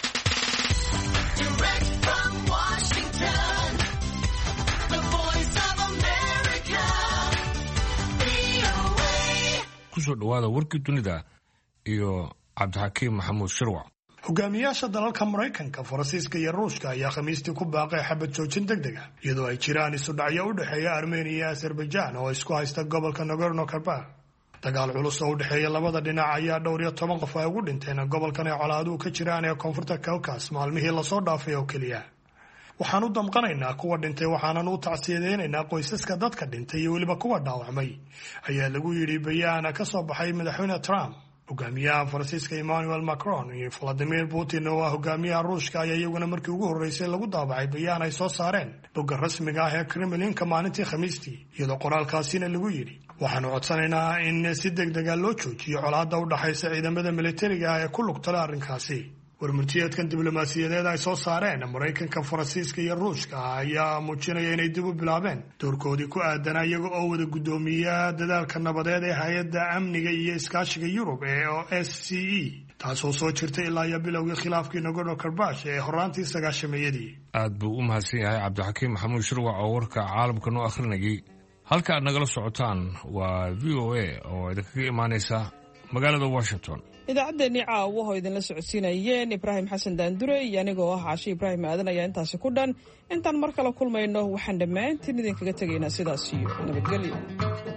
kusoo dhawaada warkii dunida iyo cabdixakiim maxamuud shirwac. hogaamiyaasha dalalka Maraykanka, Faransiiska iyo Ruushka ayaa Khamiistii ku baaqay xabad joojin degdeg ah iyadoo ay jiraan isu dhacyo u dhexeeya Armenia iyo Azerbaijan oo isku haysta gobolka Nagorno-Karabakh. dagaal culus oo u dhexeeya labada dhinac ayaa 12 qof ay ugu dhinteen gobolkan ay colaaduhu ka jiraan ee koonfurta Caucasus maalmihii la soo dhaafay oo kaliya. waxaan u damqanaynaa kuwa dhintay waxaanan u tacsiyadeynaynaa qoysaska dadka dhintay iyo weliba kuwa dhaawacmay ayaa lagu yidhi bayaan ka soo baxay madaxweyne Trump. hogaamiyaha Faransiiska Emmanuel Macron iyo Vladimir Putin oo ah hogaamiyaha Ruushka ayaa iyaguna markii ugu horeysay lagu daabacay bayaan ay soo saareen bogga rasmiga ah ee Kremlin-ka maalintii Khamiistii iyadoo qoraalkaasina lagu yidhi waxaanu codsanaynaa in si degdega loo joojiyo colaadda u dhaxaysa ciidamada militariga ah ee ku lugtala arrinkaasi. warmurtiyeedkan diblomaasiyadeed ay soo saareen Maraykanka, Faransiiska iyo Ruushka ayaa muujinaya inay dib u bilaabeen doorkoodii ku aadan iyaga oo wada gudoomiya dadaalka nabadeed ee hay'adda amniga iyo iskaashiga Yurub ee OSCE, taasoo soo jirtay ilaa iyo bilowgii khilaafkii Nagorno-Karabakh ee horaantii 90-meeyadii. aad buu u mahadsan yahay Cabdixakiim Maxamuud Shirwac oo warka caalamka noo akhrinayay. halka aad nagala socotaan waa VOA oo idinkaga imaanaysa magaalada Washington. idaacaddeenii caawa oo idinla socodsiinayeen Ibraahim Xasan Daandure iyo anigoo ah Caashi Ibraahim Aadan ayaa intaasi ku dhan. intaan mar kale kulmayno waxaan dhammaantiin idinkaga tegaynaa sidaas iyo nabadgelyo.